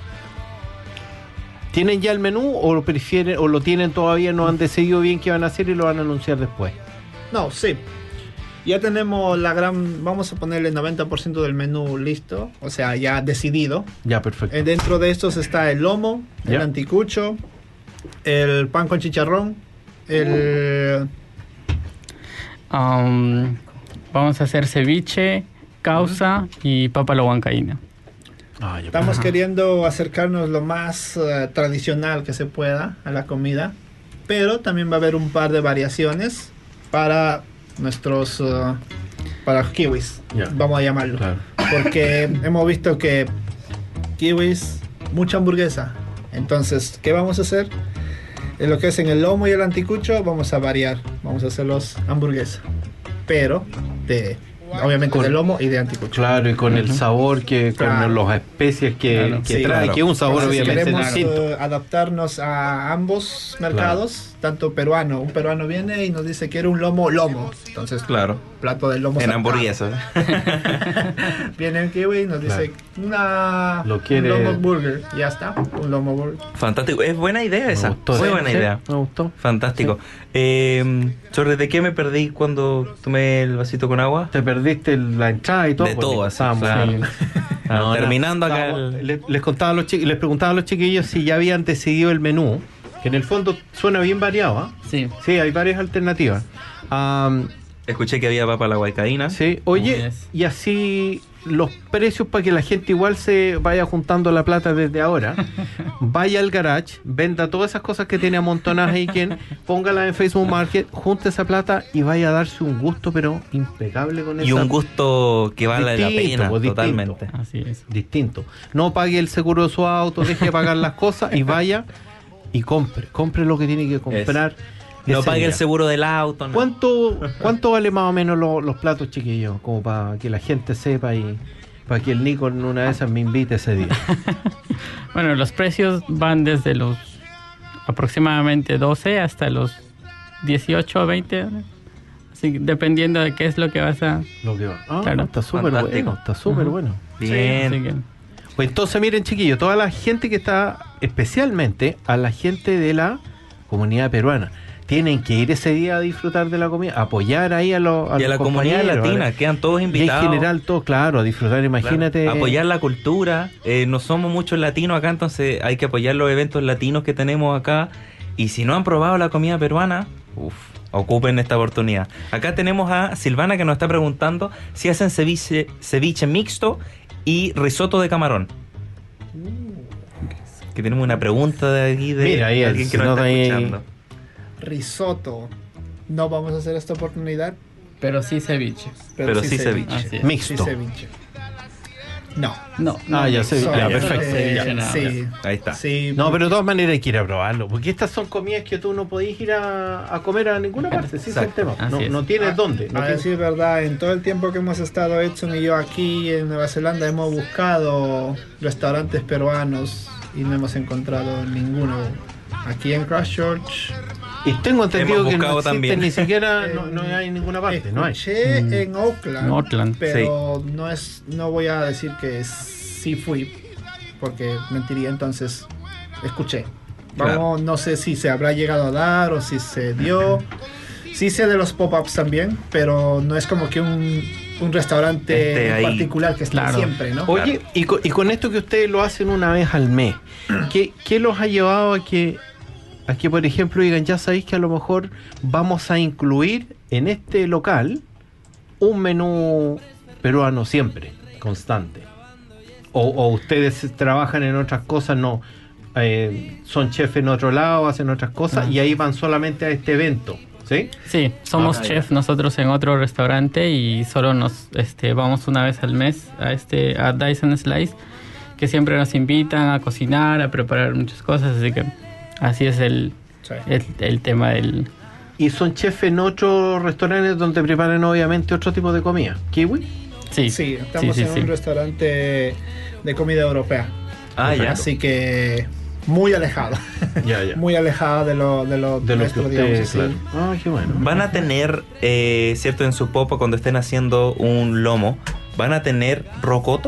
¿Tienen ya el menú o lo prefieren o lo tienen todavía, no han decidido bien qué van a hacer y lo van a anunciar después? no, sí. Ya tenemos la gran, vamos a ponerle noventa por ciento del menú listo, o sea, ya decidido. Ya, perfecto. Eh, Dentro de estos está el lomo, el Ya. anticucho, el pan con chicharrón, el... Um, vamos a hacer ceviche, causa y papa a la huancaína. Ah, ya, Estamos Ajá. queriendo acercarnos lo más eh, tradicional que se pueda a la comida, pero también va a haber un par de variaciones para nuestros eh, para los kiwis, Ya. vamos a llamarlo, claro. porque hemos visto que kiwis, mucha hamburguesa. Entonces, ¿qué vamos a hacer? En lo que es en el lomo y el anticucho, vamos a variar, vamos a hacerlos hamburguesa, pero de obviamente Con- de lomo y de anticucho. Claro, y con el sabor que, Claro. con las especies que, Claro. que Sí, trae, claro. que es un sabor Entonces, obviamente queremos distinto. eh, adaptarnos a ambos mercados, tanto peruano. Un peruano viene y nos dice quiero un lomo lomo. Entonces, Claro. plato de lomo En saltado. hamburguesas. Viene el kiwi y nos dice una Lo quiere- un lomo burger. Ya está, un lomo burger. Fantástico. Es buena idea Me esa. gustó. Muy Sí, buena sí, idea. Me gustó. Fantástico. Eh, sobre de qué me perdí cuando tomé el vasito con agua. Te perdiste la entrada y todo. De pues, todo, Nico, así, estábamos- claro. Sí. Ah, No, no, terminando acá. estábamos- el- les, les contaba a los chiqui- les preguntaba a los chiquillos si ya habían decidido el menú, que en el fondo suena bien variado, ¿ah? Sí. Sí, hay varias alternativas. Am, Escuché que había papa a la huaycaína. sí, oye, Así es. y así los precios para que la gente igual se vaya juntando la plata desde ahora. Vaya al garage, venda todas esas cosas que tiene amontonadas ahí, quien póngala en Facebook Market, junte esa plata y vaya a darse un gusto, pero impecable con Y esa- un gusto que vale la Distinto, pena, pues, distinto. totalmente. Así es. distinto. No pague el seguro de su auto, deje de pagar las cosas y vaya y compre. Compre lo que tiene que comprar. No ese pague día. el seguro del auto. No. ¿Cuánto, ¿Cuánto vale más o menos lo- los platos, chiquillos? Como para que la gente sepa y para que el Nico en una de esas me invite ese día. Bueno, los precios van desde los aproximadamente doce hasta los dieciocho o veinte. Así que dependiendo de qué es lo que vas a... Lo que va. Ah, Claro. está súper Fantástico. bueno. Está súper Ajá. bueno. Bien. Así que- Pues entonces miren, chiquillos, toda la gente que está, especialmente a la gente de la comunidad peruana, tienen que ir ese día a disfrutar de la comida, apoyar ahí a, los a Y a los la comunidad compañeros, latina, a- quedan todos y invitados. en general todo, claro, a disfrutar, Claro. imagínate. Apoyar la cultura. Eh, no somos muchos latinos acá, entonces hay que apoyar los eventos latinos que tenemos acá. Y si no han probado la comida peruana, uf, ocupen esta oportunidad. Acá tenemos a Silvana que nos está preguntando si hacen ceviche, ceviche mixto y risotto de camarón. Que tenemos una pregunta de aquí de Mira, ahí alguien el- que se nos está nota ahí- escuchando. Risotto. No vamos a hacer esta oportunidad, Pero sí ceviche. pero, Pero sí, sí ceviche. ceviche. Así es. Mixto. Sí ceviche. No. No. Ah, ya sé. Solo- Ya, Solamente perfecto. ceviche Eh, nada sí, más. Ahí está. sí. No, pero de todas maneras hay que ir a probarlo, porque estas son comidas que tú no podés ir a, a comer a ninguna parte, sí, ese es el Exacto. tema. No, Así es. no tienes A- dónde. No a tienes- decir verdad, en todo el tiempo que hemos estado Edson y yo aquí en Nueva Zelanda hemos buscado restaurantes peruanos y no hemos encontrado ninguno. Aquí en Christchurch Y tengo entendido Hemos que no buscado existe también. ni siquiera, no, En- no hay en ninguna parte, no hay. escuché Mm. en Auckland, En Auckland, pero no es, no voy a decir que sí fui, porque mentiría. Entonces escuché. Vamos, no sé si se habrá llegado a dar o si se dio. Sí sé de los pop-ups también, pero no es como que un, un restaurante Este, en ahí. particular que esté Claro. siempre, ¿no? Oye, y con, y con esto que ustedes lo hacen una vez al mes, ¿qué, qué los ha llevado a que, a que, por ejemplo, digan, ya sabéis que a lo mejor vamos a incluir en este local un menú peruano siempre, constante? O, o ustedes trabajan en otras cosas, no, eh, son chefs en otro lado, hacen otras cosas, Ah. y ahí van solamente a este evento, ¿sí? Sí, somos Ah, chef nosotros en otro restaurante y solo nos este, vamos una vez al mes a este a Dyson Slice, que siempre nos invitan a cocinar, a preparar muchas cosas, así que así es el, Sí. el, el tema del... Y son chefs en otros restaurantes donde preparan obviamente otro tipo de comida. ¿Kiwi? Sí, Sí, estamos sí, en sí. un restaurante de comida europea. Ah, ya. Así que muy alejado. Ya, ya. Muy alejado de lo, de lo, De lo que nuestro, ustedes, digamos así. claro. Ah, qué bueno. Van a tener, eh, cierto, en su popa cuando estén haciendo un lomo, van a tener rocoto.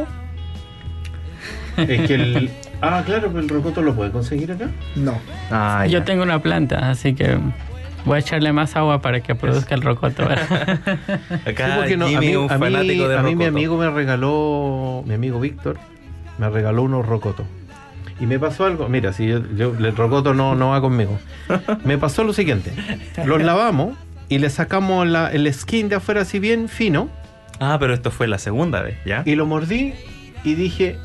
Es que el... Ah, claro, pero el rocoto lo puede conseguir acá. No. Ah, Yo ya. tengo una planta, así que voy a echarle más agua para que produzca el rocoto. Acá Sí, porque no, Jimmy, a mí, un a mí- fanático de a mí mi rocoto. amigo me regaló, mi amigo Víctor, me regaló unos rocotos. Y me pasó algo, mira, si yo, yo- el rocoto no, no va conmigo. Me pasó lo siguiente, los lavamos y le sacamos la- el skin de afuera así bien fino Ah, pero esto fue la segunda vez, ¿ya? y lo mordí y dije,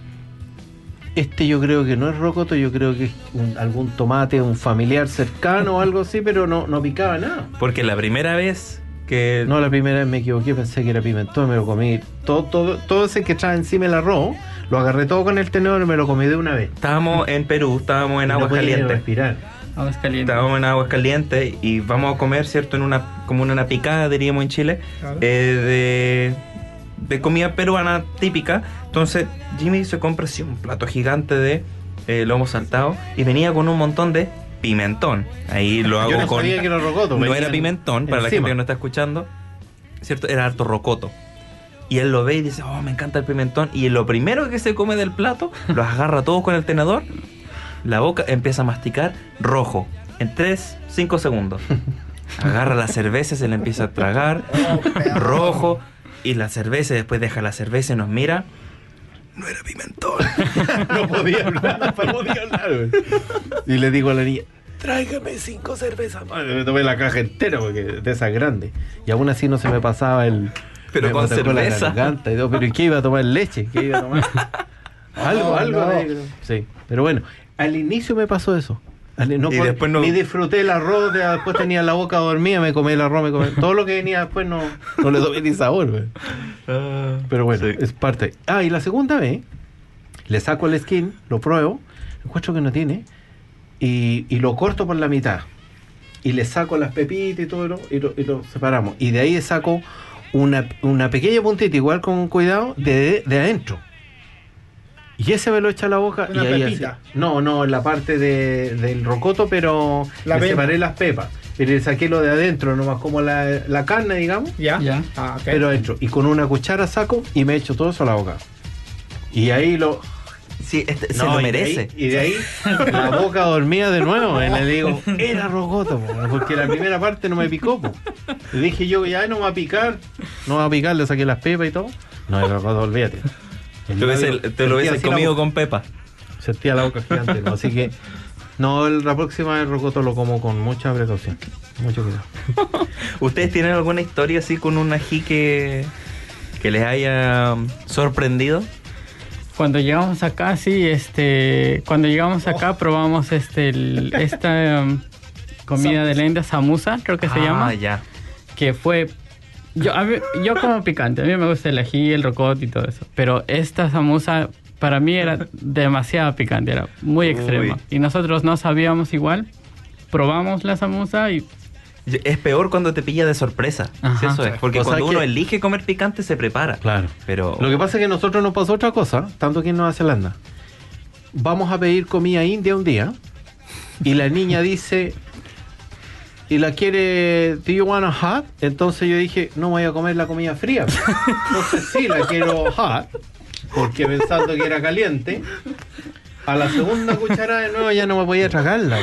este yo creo que no es rocoto, yo creo que es un- algún tomate, un familiar cercano o algo así, pero no, no picaba nada. Porque la primera vez que... No, la primera vez me equivoqué, pensé que era pimentón, me lo comí. Todo, todo, todo ese que trae encima el arroz, lo agarré todo con el tenedor y me lo comí de una vez. Estábamos en Perú, estábamos en Y no Aguas podía ni Calientes. respirar. Aguas calientes. Estábamos en Aguas Calientes y vamos a comer, ¿cierto? En una, como en una picada, diríamos en Chile, Claro. eh, de, de comida peruana típica. Entonces Jimmy se compra así un plato gigante de eh, lomo saltado y venía con un montón de pimentón. Ahí lo hago Yo no con... sabía que era rocoto. No venía era pimentón, para la encima. gente que no está escuchando, ¿cierto? Era harto rocoto. Y él lo ve y dice, oh, me encanta el pimentón. Y lo primero que se come del plato, lo agarra todo con el tenedor, la boca empieza a masticar rojo. En tres, cinco segundos. Agarra la cerveza, se la empieza a tragar, rojo. Y la cerveza, después deja la cerveza y nos mira. No era pimentón. No podía hablar, no podía hablar. güey. Y le digo a la niña, tráigame cinco cervezas más. Me tomé la caja entera porque de esas grandes. Y aún así no se me pasaba el... Pero me con atacó la cerveza. garganta y todo. Pero ¿y qué iba a tomar? Leche. ¿Qué iba a tomar? algo, Oh, algo. no. de- Sí, pero bueno, al inicio me pasó eso. Al- no Y por- después no- Ni disfruté el arroz, de- después tenía la boca dormida, me comí el arroz, me comí... Todo lo que venía después no, no le tomé ni sabor. güey. Pero bueno, Sí. es parte. Ah, y la segunda vez, le saco el skin, lo pruebo, encuentro que no tiene, y, y lo corto por la mitad. Y le saco las pepitas y todo, ¿no? y, lo, y lo separamos. Y de ahí saco una, una pequeña puntita, igual con cuidado, de, de adentro. Y ese me lo echa a la boca. Una y ahí pepita. así- no, no, en la parte de, del rocoto, pero La le pepa. separé las pepas. Pero le saqué lo de adentro, nomás como la, la carne, digamos. ¿Ya? Ya. Ah, ok. Pero adentro. Y con una cuchara saco y me echo todo eso a la boca. Y ahí lo... Sí, este, se No, lo y de merece. ahí- Y de ahí, la boca dormía de nuevo. Y le digo, era rocoto, po, porque la primera parte no me picó. Po. Y dije yo, ya no me va a picar. No me va a picar, le saqué las pepas y todo. No, era rocoto, olvídate. El Te lo hubiese- labio- te lo sentía hubiese así la comido boca. con pepa. Sentía la boca gigante, ¿no? Así que, no, el- la próxima vez rocoto lo como con mucha precaución. Mucho cuidado. ¿Ustedes tienen alguna historia así con un ají que, que les haya um, sorprendido? Cuando llegamos acá, sí, este, cuando llegamos acá probamos este, el- esta um, comida de la India, samusa, creo que se ah, llama, ya. que fue, yo, a mí- yo como picante, a mí me gusta el ají, el rocoto y todo eso, pero esta samusa para mí era demasiado picante, era muy extrema, Uy. y nosotros no sabíamos igual, probamos la samusa y Es peor cuando te pilla de sorpresa. Ajá. Sí, eso es. Porque O sea cuando que- uno elige comer picante se prepara. Claro. Pero Lo que pasa es que a nosotros nos pasó otra cosa, tanto aquí en Nueva Zelanda. Vamos a pedir comida india un día y la niña dice, y la quiere, do you want a hot? Entonces yo dije, no voy a comer la comida fría. Entonces sí, la quiero hot, porque pensando que era caliente. A la segunda cucharada de nuevo ya no me podía tragarla.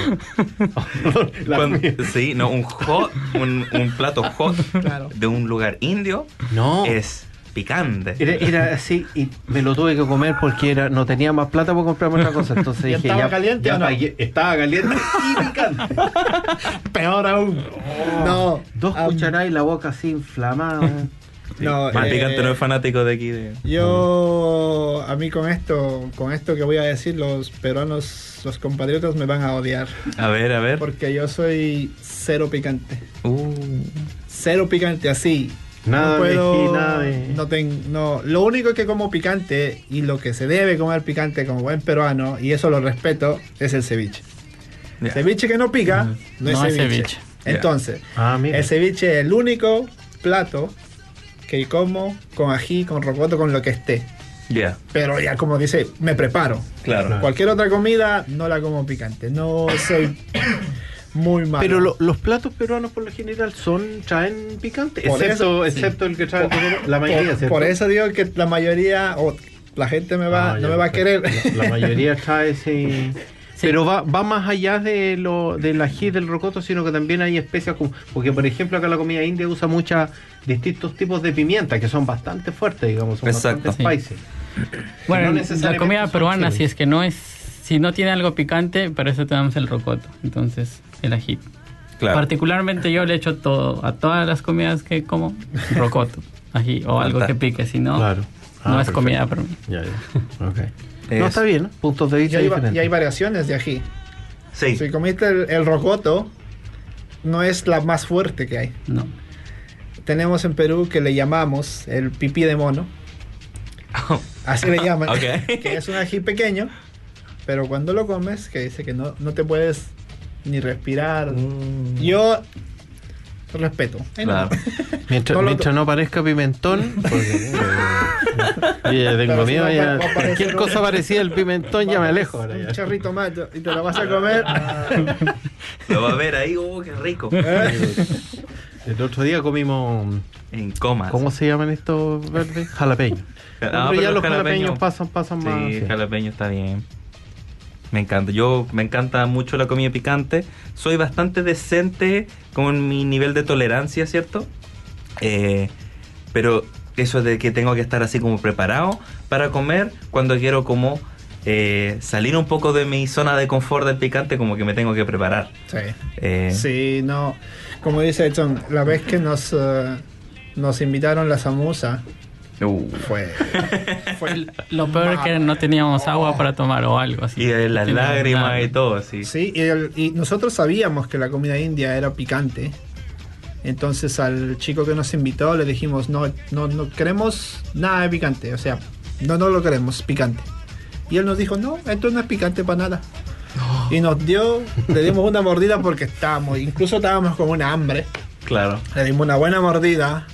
La Cuando- comida. sí, no, un hot, un, un plato hot Claro. de un lugar indio No. es picante. Era, era así y me lo tuve que comer porque era no tenía más plata para comprarme otra cosa. Entonces ¿Y dije, estaba ya, caliente ya o no? pagué. Estaba caliente y picante. Peor aún. No. Dos am, cucharadas y la boca así inflamada. Sí. No, Más eh, picante no es fanático de aquí. De... Yo, a mí con esto, con esto que voy a decir, los peruanos, los compatriotas me van a odiar. A ver, a ver. Porque yo soy cero picante. Uh, Cero picante, así. Nada no de puedo, ají, nada de- no, ten- no, lo único que como picante y lo que se debe comer picante como buen peruano, y eso lo respeto, es el ceviche. ya. Ceviche que no pica, no, No es es ceviche. ceviche. Entonces, Ah, mira. el ceviche es el único plato que como con ají, con rocoto, con lo que esté. Ya, Pero ya como dice, me preparo. claro. Cualquier otra comida no la como picante. No soy muy malo. Pero lo- los platos peruanos por lo general son traen picante, Por excepto, eso, excepto el que trae el rocoto, la mayoría, por, ¿cierto? por eso digo que la mayoría o la gente me va, Ah, no ya, me va a querer. perfecto. La, la mayoría trae ese. Sí. Pero va, va más allá de lo del ají del rocoto, sino que también hay especias como, porque por ejemplo acá la comida india usa muchos distintos tipos de pimienta que son bastante fuertes, digamos, son Exacto. bastante spicy. Bueno, no la necesariamente comida son peruana, chiles. si es que no es, si no tiene algo picante, para eso tenemos el rocoto. Entonces, el ají. Claro. Particularmente yo le echo todo, a todas las comidas que como, rocoto, ají o algo que pique, si no, Claro. no Ah, es perfecto. comida para mí. Ya, ya. Ok. Es- No, está bien, ¿no? Puntos de Y vista hay, va- diferentes. y hay variaciones de ají. Sí. Si comiste el, el rocoto, no es la más fuerte que hay. No. Tenemos en Perú que le llamamos el pipí de mono. Así le llaman. Ok. Que es un ají pequeño, pero cuando lo comes, que dice que no, no te puedes ni respirar. Mm. Yo respeto. Ahí Claro. nomás. Mientras No no, lo- mientras no parezca pimentón, porque eh, yo ya tengo Pero si miedo, va- ya, va a parecer cualquier un- cosa parecida al pimentón ya me alejo. Ahora Un ya. charrito más y te lo vas a comer. Lo va a ver ahí, oh, qué rico. El otro día comimos, En comas. ¿cómo se llaman estos verdes? Jalapeños. Ah, pero ya pero los jalapeño- jalapeños pasan, pasan más. Sí, sí. jalapeño está bien. Me encanta. Yo me encanta mucho la comida picante. Soy bastante decente con mi nivel de tolerancia, ¿cierto? Eh, pero eso de que tengo que estar así como preparado para comer cuando quiero como eh, salir un poco de mi zona de confort del picante, como que me tengo que preparar. Sí. Eh, Sí, no. Como dice Edson, la vez que nos, eh, nos invitaron la Samusa uh. fue. fue Lo peor es que no teníamos agua para tomar o algo así. Y eh, las Teníamos lágrimas nada. y todo, así. Sí, y, el- y nosotros sabíamos que la comida india era picante. Entonces al chico que nos invitó le dijimos, no, no, no queremos nada de picante. O sea, no, no lo queremos picante. Y él nos dijo, no, esto no es picante para nada. Y nos dio, le dimos una mordida porque estábamos, incluso estábamos con una hambre. Claro. Le dimos una buena mordida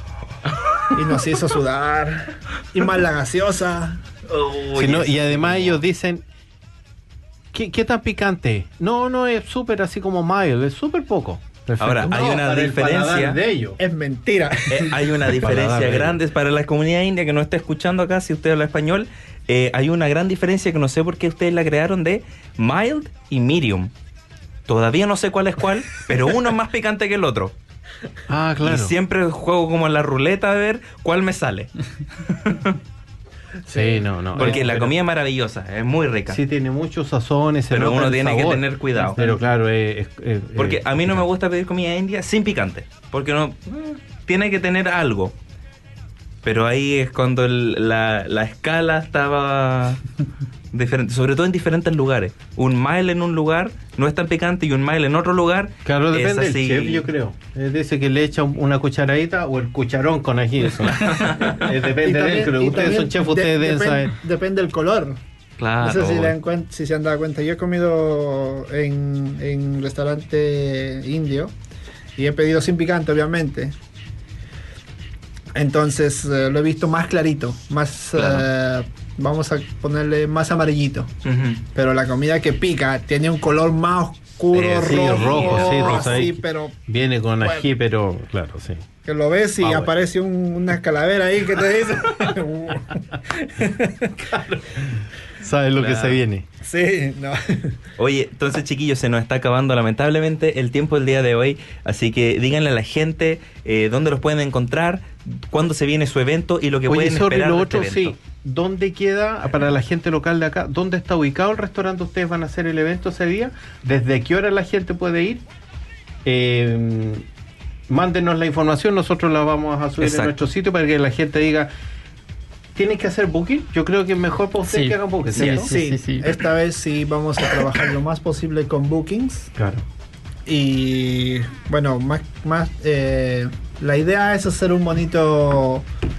y nos hizo sudar. Y más la gaseosa. Si no, y además ellos dicen, ¿qué, qué tan picante? No, no, es súper así como mild, es súper poco. Perfecto. Ahora, hay No, una para el diferencia. paladar de ellos. Es mentira. Eh, hay una diferencia Paladar, grande para la comunidad india que no está escuchando acá, si usted habla español. Eh, hay una gran diferencia que no sé por qué ustedes la crearon de mild y medium. Todavía no sé cuál es cuál, pero uno es más picante que el otro. Ah, claro. Y siempre juego como en la ruleta a ver cuál me sale. Sí, no, no. Porque Eh, la pero comida es maravillosa, es muy rica. sí tiene muchos sazones, se Pero nota uno el tiene que sabor. tener cuidado. Pero claro, eh, es- eh, Porque eh, a mí no me gusta pedir comida india sin picante. Porque no tiene que tener algo. Pero ahí es cuando el- la, la escala estaba diferente. Sobre todo en diferentes lugares. Un mild en un lugar no es tan picante y un mild en otro lugar Claro, es depende así. del chef, yo creo. Es de ese que le echa un- una cucharadita o el cucharón con ají. Eso. Eh, depende Y de también- él, pero y ustedes también son chefs, de- ustedes deben depen- saber. Depende del color. Claro. No sé si, dan cuen- si se han dado cuenta. Yo he comido en, en restaurante indio y he pedido sin picante, obviamente. Entonces eh, lo he visto más clarito, más, Claro. eh, vamos a ponerle más amarillito. Ujú. Pero la comida que pica tiene un color más oscuro, Eh, sí, rojo, rojo, sí, entonces así, ahí pero Viene con Bueno. ají, pero claro, sí. Que lo ves y Power. aparece un, una calavera ahí que te dice. Sabes lo Claro. que se viene. Sí, no. Oye, entonces chiquillos, se nos está acabando lamentablemente el tiempo del día de hoy, así que díganle a la gente eh, dónde los pueden encontrar, cuándo se viene su evento y lo que Oye, pueden sorry, esperar lo de otro, este evento. sí. ¿Dónde queda, para la gente local de acá, dónde está ubicado el restaurante? ¿Ustedes van a hacer el evento ese día? ¿Desde qué hora la gente puede ir? Eh, mándenos la información, nosotros la vamos a subir Exacto. en nuestro sitio para que la gente diga, ¿tienes que hacer booking? Yo creo que es mejor para ustedes Sí. que hagan booking, Sí, ¿cierto? sí. Sí, sí. esta vez sí vamos a trabajar lo más posible con bookings. Claro. Y bueno, más, más eh, la idea es hacer un bonito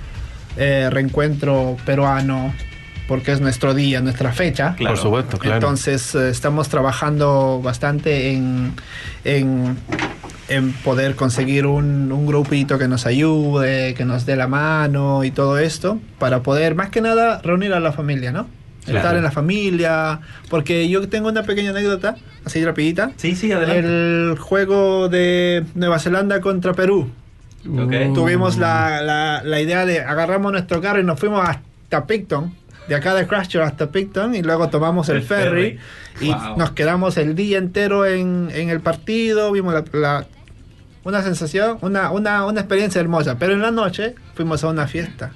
eh, reencuentro peruano, porque es nuestro día, nuestra fecha. Claro. Por supuesto, claro. Entonces eh, estamos trabajando bastante en, en, en poder conseguir un, un grupito que nos ayude, que nos dé la mano y todo esto, para poder más que nada reunir a la familia, ¿no? Claro. Estar en la familia, porque yo tengo una pequeña anécdota, así rapidita. Sí, sí, adelante. El juego de Nueva Zelanda contra Perú. Ok. Uh, Tuvimos la, la, la idea de agarramos nuestro carro y nos fuimos hasta Picton, de acá de Christchurch hasta Picton, y luego tomamos el, El ferry, ferry. y Wow. nos quedamos el día entero en, en el partido, vimos la, la- una sensación, una, una, una experiencia hermosa, pero en la noche fuimos a una fiesta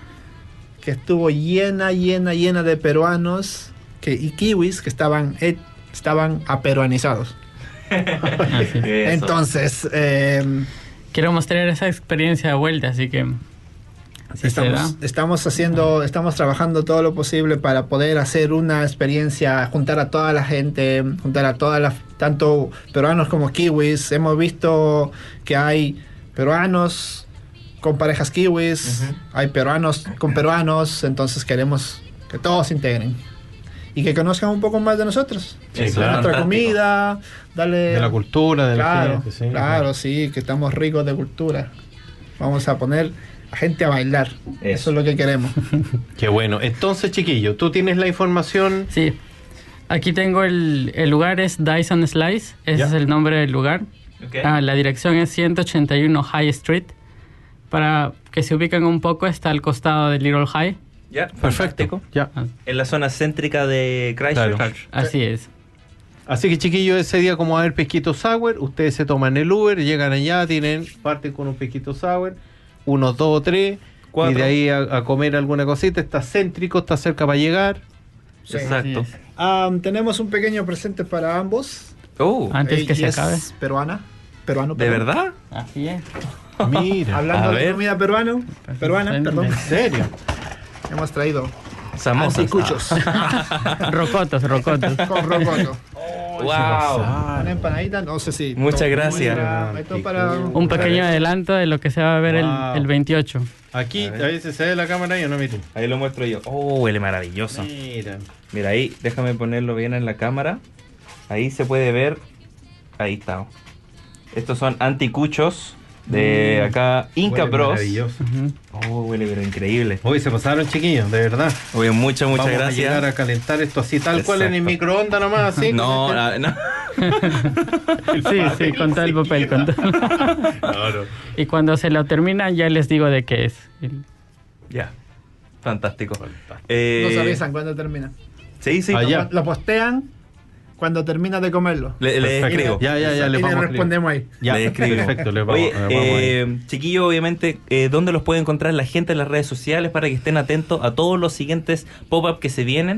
que estuvo llena, llena, llena de peruanos que, y kiwis que estaban, eh, estaban aperuanizados. así. Eso. Entonces, eh, Quiero mostrar esa experiencia de vuelta, así que si se da. estamos, estamos haciendo, estamos trabajando todo lo posible para poder hacer una experiencia, juntar a toda la gente, juntar a todas las, tanto peruanos como kiwis. Hemos visto que hay peruanos con parejas kiwis, Ujú. hay peruanos con peruanos, entonces queremos que todos se integren y que conozcan un poco más de nosotros. Sí, Eso, claro. Nuestra fantástico. comida, darle... De la cultura, de Claro, la gente. Sí, claro, sí, que estamos ricos de cultura. Vamos a poner a gente a bailar. Eso, Eso. es lo que queremos. Qué bueno. Entonces, chiquillo, tú tienes la información. Sí. Aquí tengo el, el lugar, es Dyson Slice, ese Ya. es el nombre del lugar. Ok. Ah, la dirección es ciento ochenta y uno High Street. Para que se ubiquen un poco, está al costado de Little High. Ya, Perfecto. fantástico. Ya. Ah, En la zona céntrica de Christchurch. Claro. así es. Así que, chiquillos, ese día, como va a haber pesquito sour, ustedes se toman el Uber, llegan allá, tienen, parten con un pesquito sour, unos dos o tres, Cuatro. y de ahí a, a comer alguna cosita. Está céntrico, está cerca para llegar. Sí. Exacto. Así es. Am, tenemos un pequeño presente para ambos. Oh, Antes Eh, que y se es acabe. peruana. Peruano, ¿de peruano. verdad? Así es. Mira. Hablando A de ver. comida peruana, peruana, En perdón. serio? Hemos traído Samosas. anticuchos Rocotos, rocotos. con rocoto. Wow. Una empanadita, no sé si. Muchas todo gracias. para- esto para- Un pequeño adelanto de lo que se va a ver el- Wow. el, veintiocho. Aquí, A a ver. veces se ve la cámara y no miren. Ahí lo muestro yo. Oh, huele maravilloso. Mira. Mira ahí, déjame ponerlo bien en la cámara. Ahí se puede ver. Ahí está. Estos son anticuchos de acá Inca Huele Bros. maravilloso. Ujú. Oh, huele pero increíble. Hoy se pasaron, chiquillos, de verdad. Oye, muchas, muchas Vamos gracias. a llegar a calentar esto así, tal cual en el Exacto. microondas nomás, así. No, ah, no. Sí, sí, con todo el papel. Con todo. Claro. Y cuando se lo terminan ya les digo de qué es. El- Ya. Fantástico. Nos Eh, avisan cuando termina. Sí, sí. Ah, ya. Lo postean cuando termina de comerlo. Le, le Perfecto. escribo. Ya, ya, ya, y le le vamos a respondemos ahí. Ya, Le escribo. perfecto, le vamos, Oye, le vamos ahí. eh, chiquillo, obviamente, eh, ¿dónde los puede encontrar la gente en las redes sociales para que estén atentos a todos los siguientes pop-up que se vienen?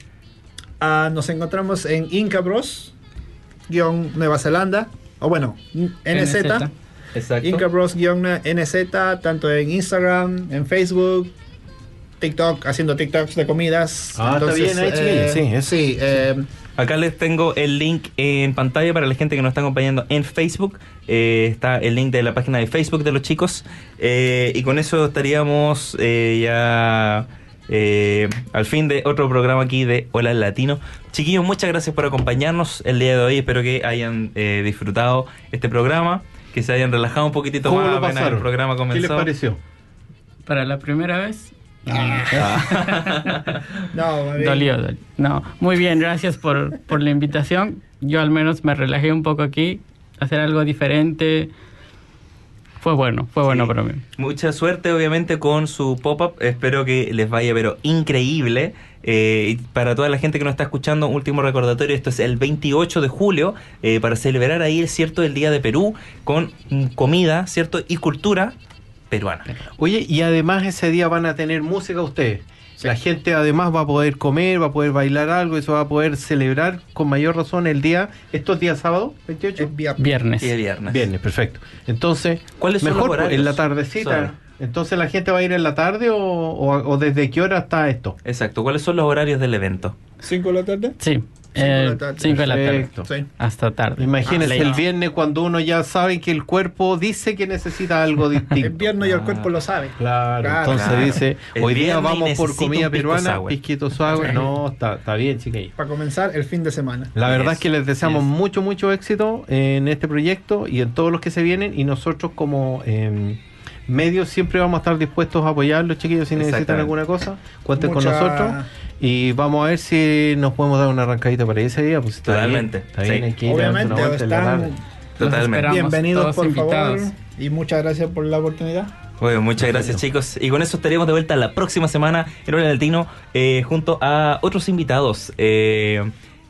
Ah, nos encontramos en Inca Bros, guión Nueva Zelanda, o bueno, N Z. Exacto. Inca Bros guión N Z, tanto en Instagram, en Facebook, TikTok, haciendo TikToks de comidas. Ah, está bien ahí, chiquillos, sí, eso. sí, eh, Acá les tengo el link en pantalla para la gente que nos está acompañando en Facebook. Eh, está el link de la página de Facebook de los chicos. Eh, y con eso estaríamos eh, ya eh, al fin de otro programa aquí de Hola Latino. Chiquillos, muchas gracias por acompañarnos el día de hoy. Espero que hayan eh, disfrutado este programa, que se hayan relajado un poquitito ¿Cómo más lo apenas pasaron? el programa comenzó. ¿Qué les pareció? Para la primera vez. no, muy bien. Dolió, dolió. No, muy bien, gracias por, por la invitación. Yo al menos me relajé un poco aquí, hacer algo diferente, fue bueno, fue bueno Sí. para mí. Mucha suerte, obviamente, con su pop-up. Espero que les vaya, pero increíble. Eh, y para toda la gente que nos está escuchando, último recordatorio, esto es el veintiocho de julio, eh, para celebrar ahí, ¿cierto?, el Día de Perú, con mm, comida, ¿cierto?, y cultura peruana. Oye, y además ese día van a tener música ustedes. Sí. La gente además va a poder comer, va a poder bailar algo, y se va a poder celebrar con mayor razón el día, estos días sábado, veintiocho. Es viernes. Viernes. Y de viernes. Viernes, perfecto. Entonces, ¿Cuáles son mejor los pues, horarios? en la tardecita. Suave. Entonces, ¿la gente va a ir en la tarde o, o, o desde qué hora está esto? Exacto. ¿Cuáles son los horarios del evento? ¿cinco de la tarde? Sí, Cinco de la eh, tarde. cinco de la tarde. Perfecto. Sí. Hasta tarde. Imagínense Ah, el late. viernes cuando uno ya sabe que el cuerpo dice que necesita algo distinto. Es viernes y el cuerpo lo sabe. Claro, Claro, entonces claro. dice, El hoy día viernes vamos por necesito comida un pisco peruana, sour. pisquito suave. Sí. No, está, está bien, chiquillos. Para comenzar el fin de semana. La verdad Yes, es que les deseamos yes. mucho, mucho éxito en este proyecto y en todos los que se vienen, y nosotros como eh, medios siempre vamos a estar dispuestos a apoyarlos, chiquillos, si necesitan Exactamente. alguna cosa, cuenten con Mucha- nosotros y vamos a ver si nos podemos dar una arrancadita para ese día. Pues está Totalmente, bien, está sí. bien, hay que ir a darse Obviamente una vuelta en la están tarde. Totalmente. esperamos, bienvenidos, todos por invitados. favor. Y muchas gracias por la oportunidad. Bueno, muchas gracias, chicos. Y con eso estaríamos de vuelta la próxima semana en Hola Latino, eh, junto a otros invitados. Eh,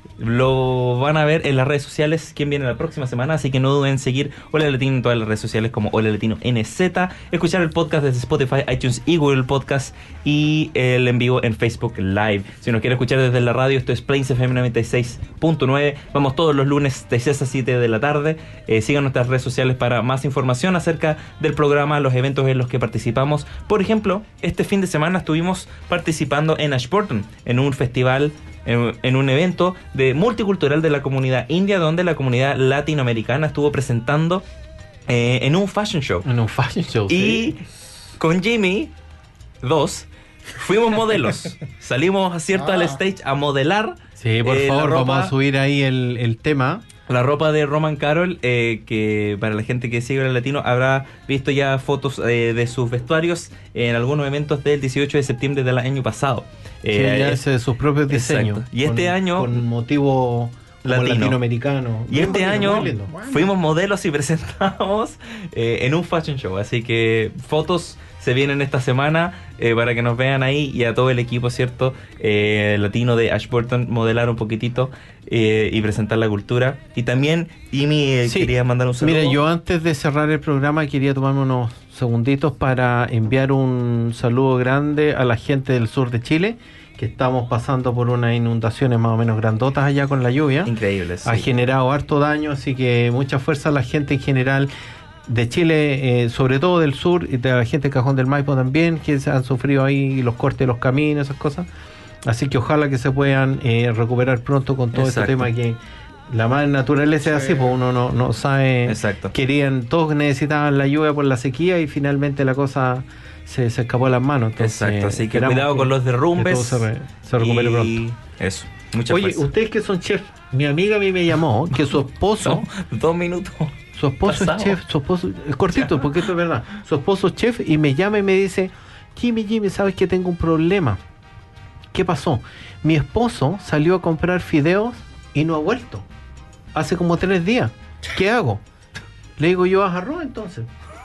lo van a ver en las redes sociales quién viene la próxima semana, así que no duden en seguir Hola Latino en todas las redes sociales como Hola Latino N Z, escuchar el podcast desde Spotify, iTunes y Google Podcast, y el en vivo en Facebook Live. Si nos quiere escuchar desde la radio, esto es Plains F M noventa y seis punto nueve. Vamos todos los lunes de seis a siete de la tarde. Eh, sigan nuestras redes sociales para más información acerca del programa, los eventos en los que participamos. Por ejemplo, este fin de semana estuvimos participando en Ashburton, en un festival, en, en un evento de multicultural de la comunidad india, donde la comunidad latinoamericana estuvo presentando eh, en un fashion show. En un fashion show. Y sí. con Jimmy, dos, fuimos modelos. Salimos, ¿cierto?, Ah. al stage a modelar. Sí, por eh, la favor, ropa- vamos a subir ahí el, el tema. La ropa de Roman Carol, eh, que para la gente que sigue el latino habrá visto ya fotos eh, de sus vestuarios en algunos eventos del dieciocho de septiembre del año pasado. Sí, Eh, ya eh, hace sus propios diseños. exacto. Y este con- año- con motivo como Latino. latinoamericano. Y Bien este bonito, año muy lindo. Bueno. fuimos modelos y presentamos eh, en un fashion show. Así que fotos se vienen esta semana eh, para que nos vean ahí, y a todo el equipo, ¿cierto? Eh, latino de Ashburton, modelar un poquitito eh, y presentar la cultura. Y también, Jimmy, eh, Sí. quería mandar un saludo. Mira, yo antes de cerrar el programa quería tomarme unos segunditos para enviar un saludo grande a la gente del sur de Chile, que estamos pasando por unas inundaciones más o menos grandotas allá con la lluvia. Increíble, sí. Ha generado harto daño, así que mucha fuerza a la gente en general de Chile, eh, sobre todo del sur, y de la gente de Cajón del Maipo también, que se han sufrido ahí los cortes de los caminos, esas cosas. Así que ojalá que se puedan eh, recuperar pronto con todo Exacto. este tema, que la madre naturaleza es Sí. así, pues uno no, no sabe. Exacto. Querían, todos necesitaban la lluvia por la sequía y finalmente la cosa se, se escapó de las manos. Entonces, Exacto, así que esperamos cuidado con los derrumbes. que todo se, re- se recupere y pronto. Eso, mucha Oye, fuerza. ustedes que son chef, mi amiga a mí me llamó que su esposo, No, dos minutos. su esposo pasado. es chef, su esposo, es cortito porque esto es verdad, su esposo es chef y me llama y me dice, Jimmy, Jimmy, sabes que tengo un problema. ¿Qué pasó? Mi esposo salió a comprar fideos y no ha vuelto. Hace como tres días. ¿Qué hago? Le digo, yo haz arroz entonces.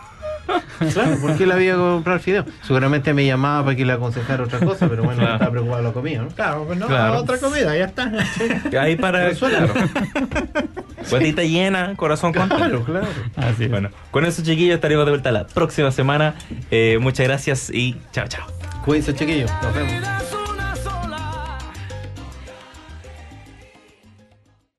Claro, porque él había que comprar fideos. Seguramente me llamaba para que le aconsejara otra cosa, pero bueno, Claro. estaba preocupado de la comida, ¿no? Claro, pues no, Claro. otra comida, ya está. Ahí para... Claro, Guatita llena, corazón contento. claro, claro. Así es. Bueno, con eso, chiquillos, estaremos de vuelta la próxima semana. Eh, muchas gracias y chao, chao. Cuídense, chiquillos. Nos vemos.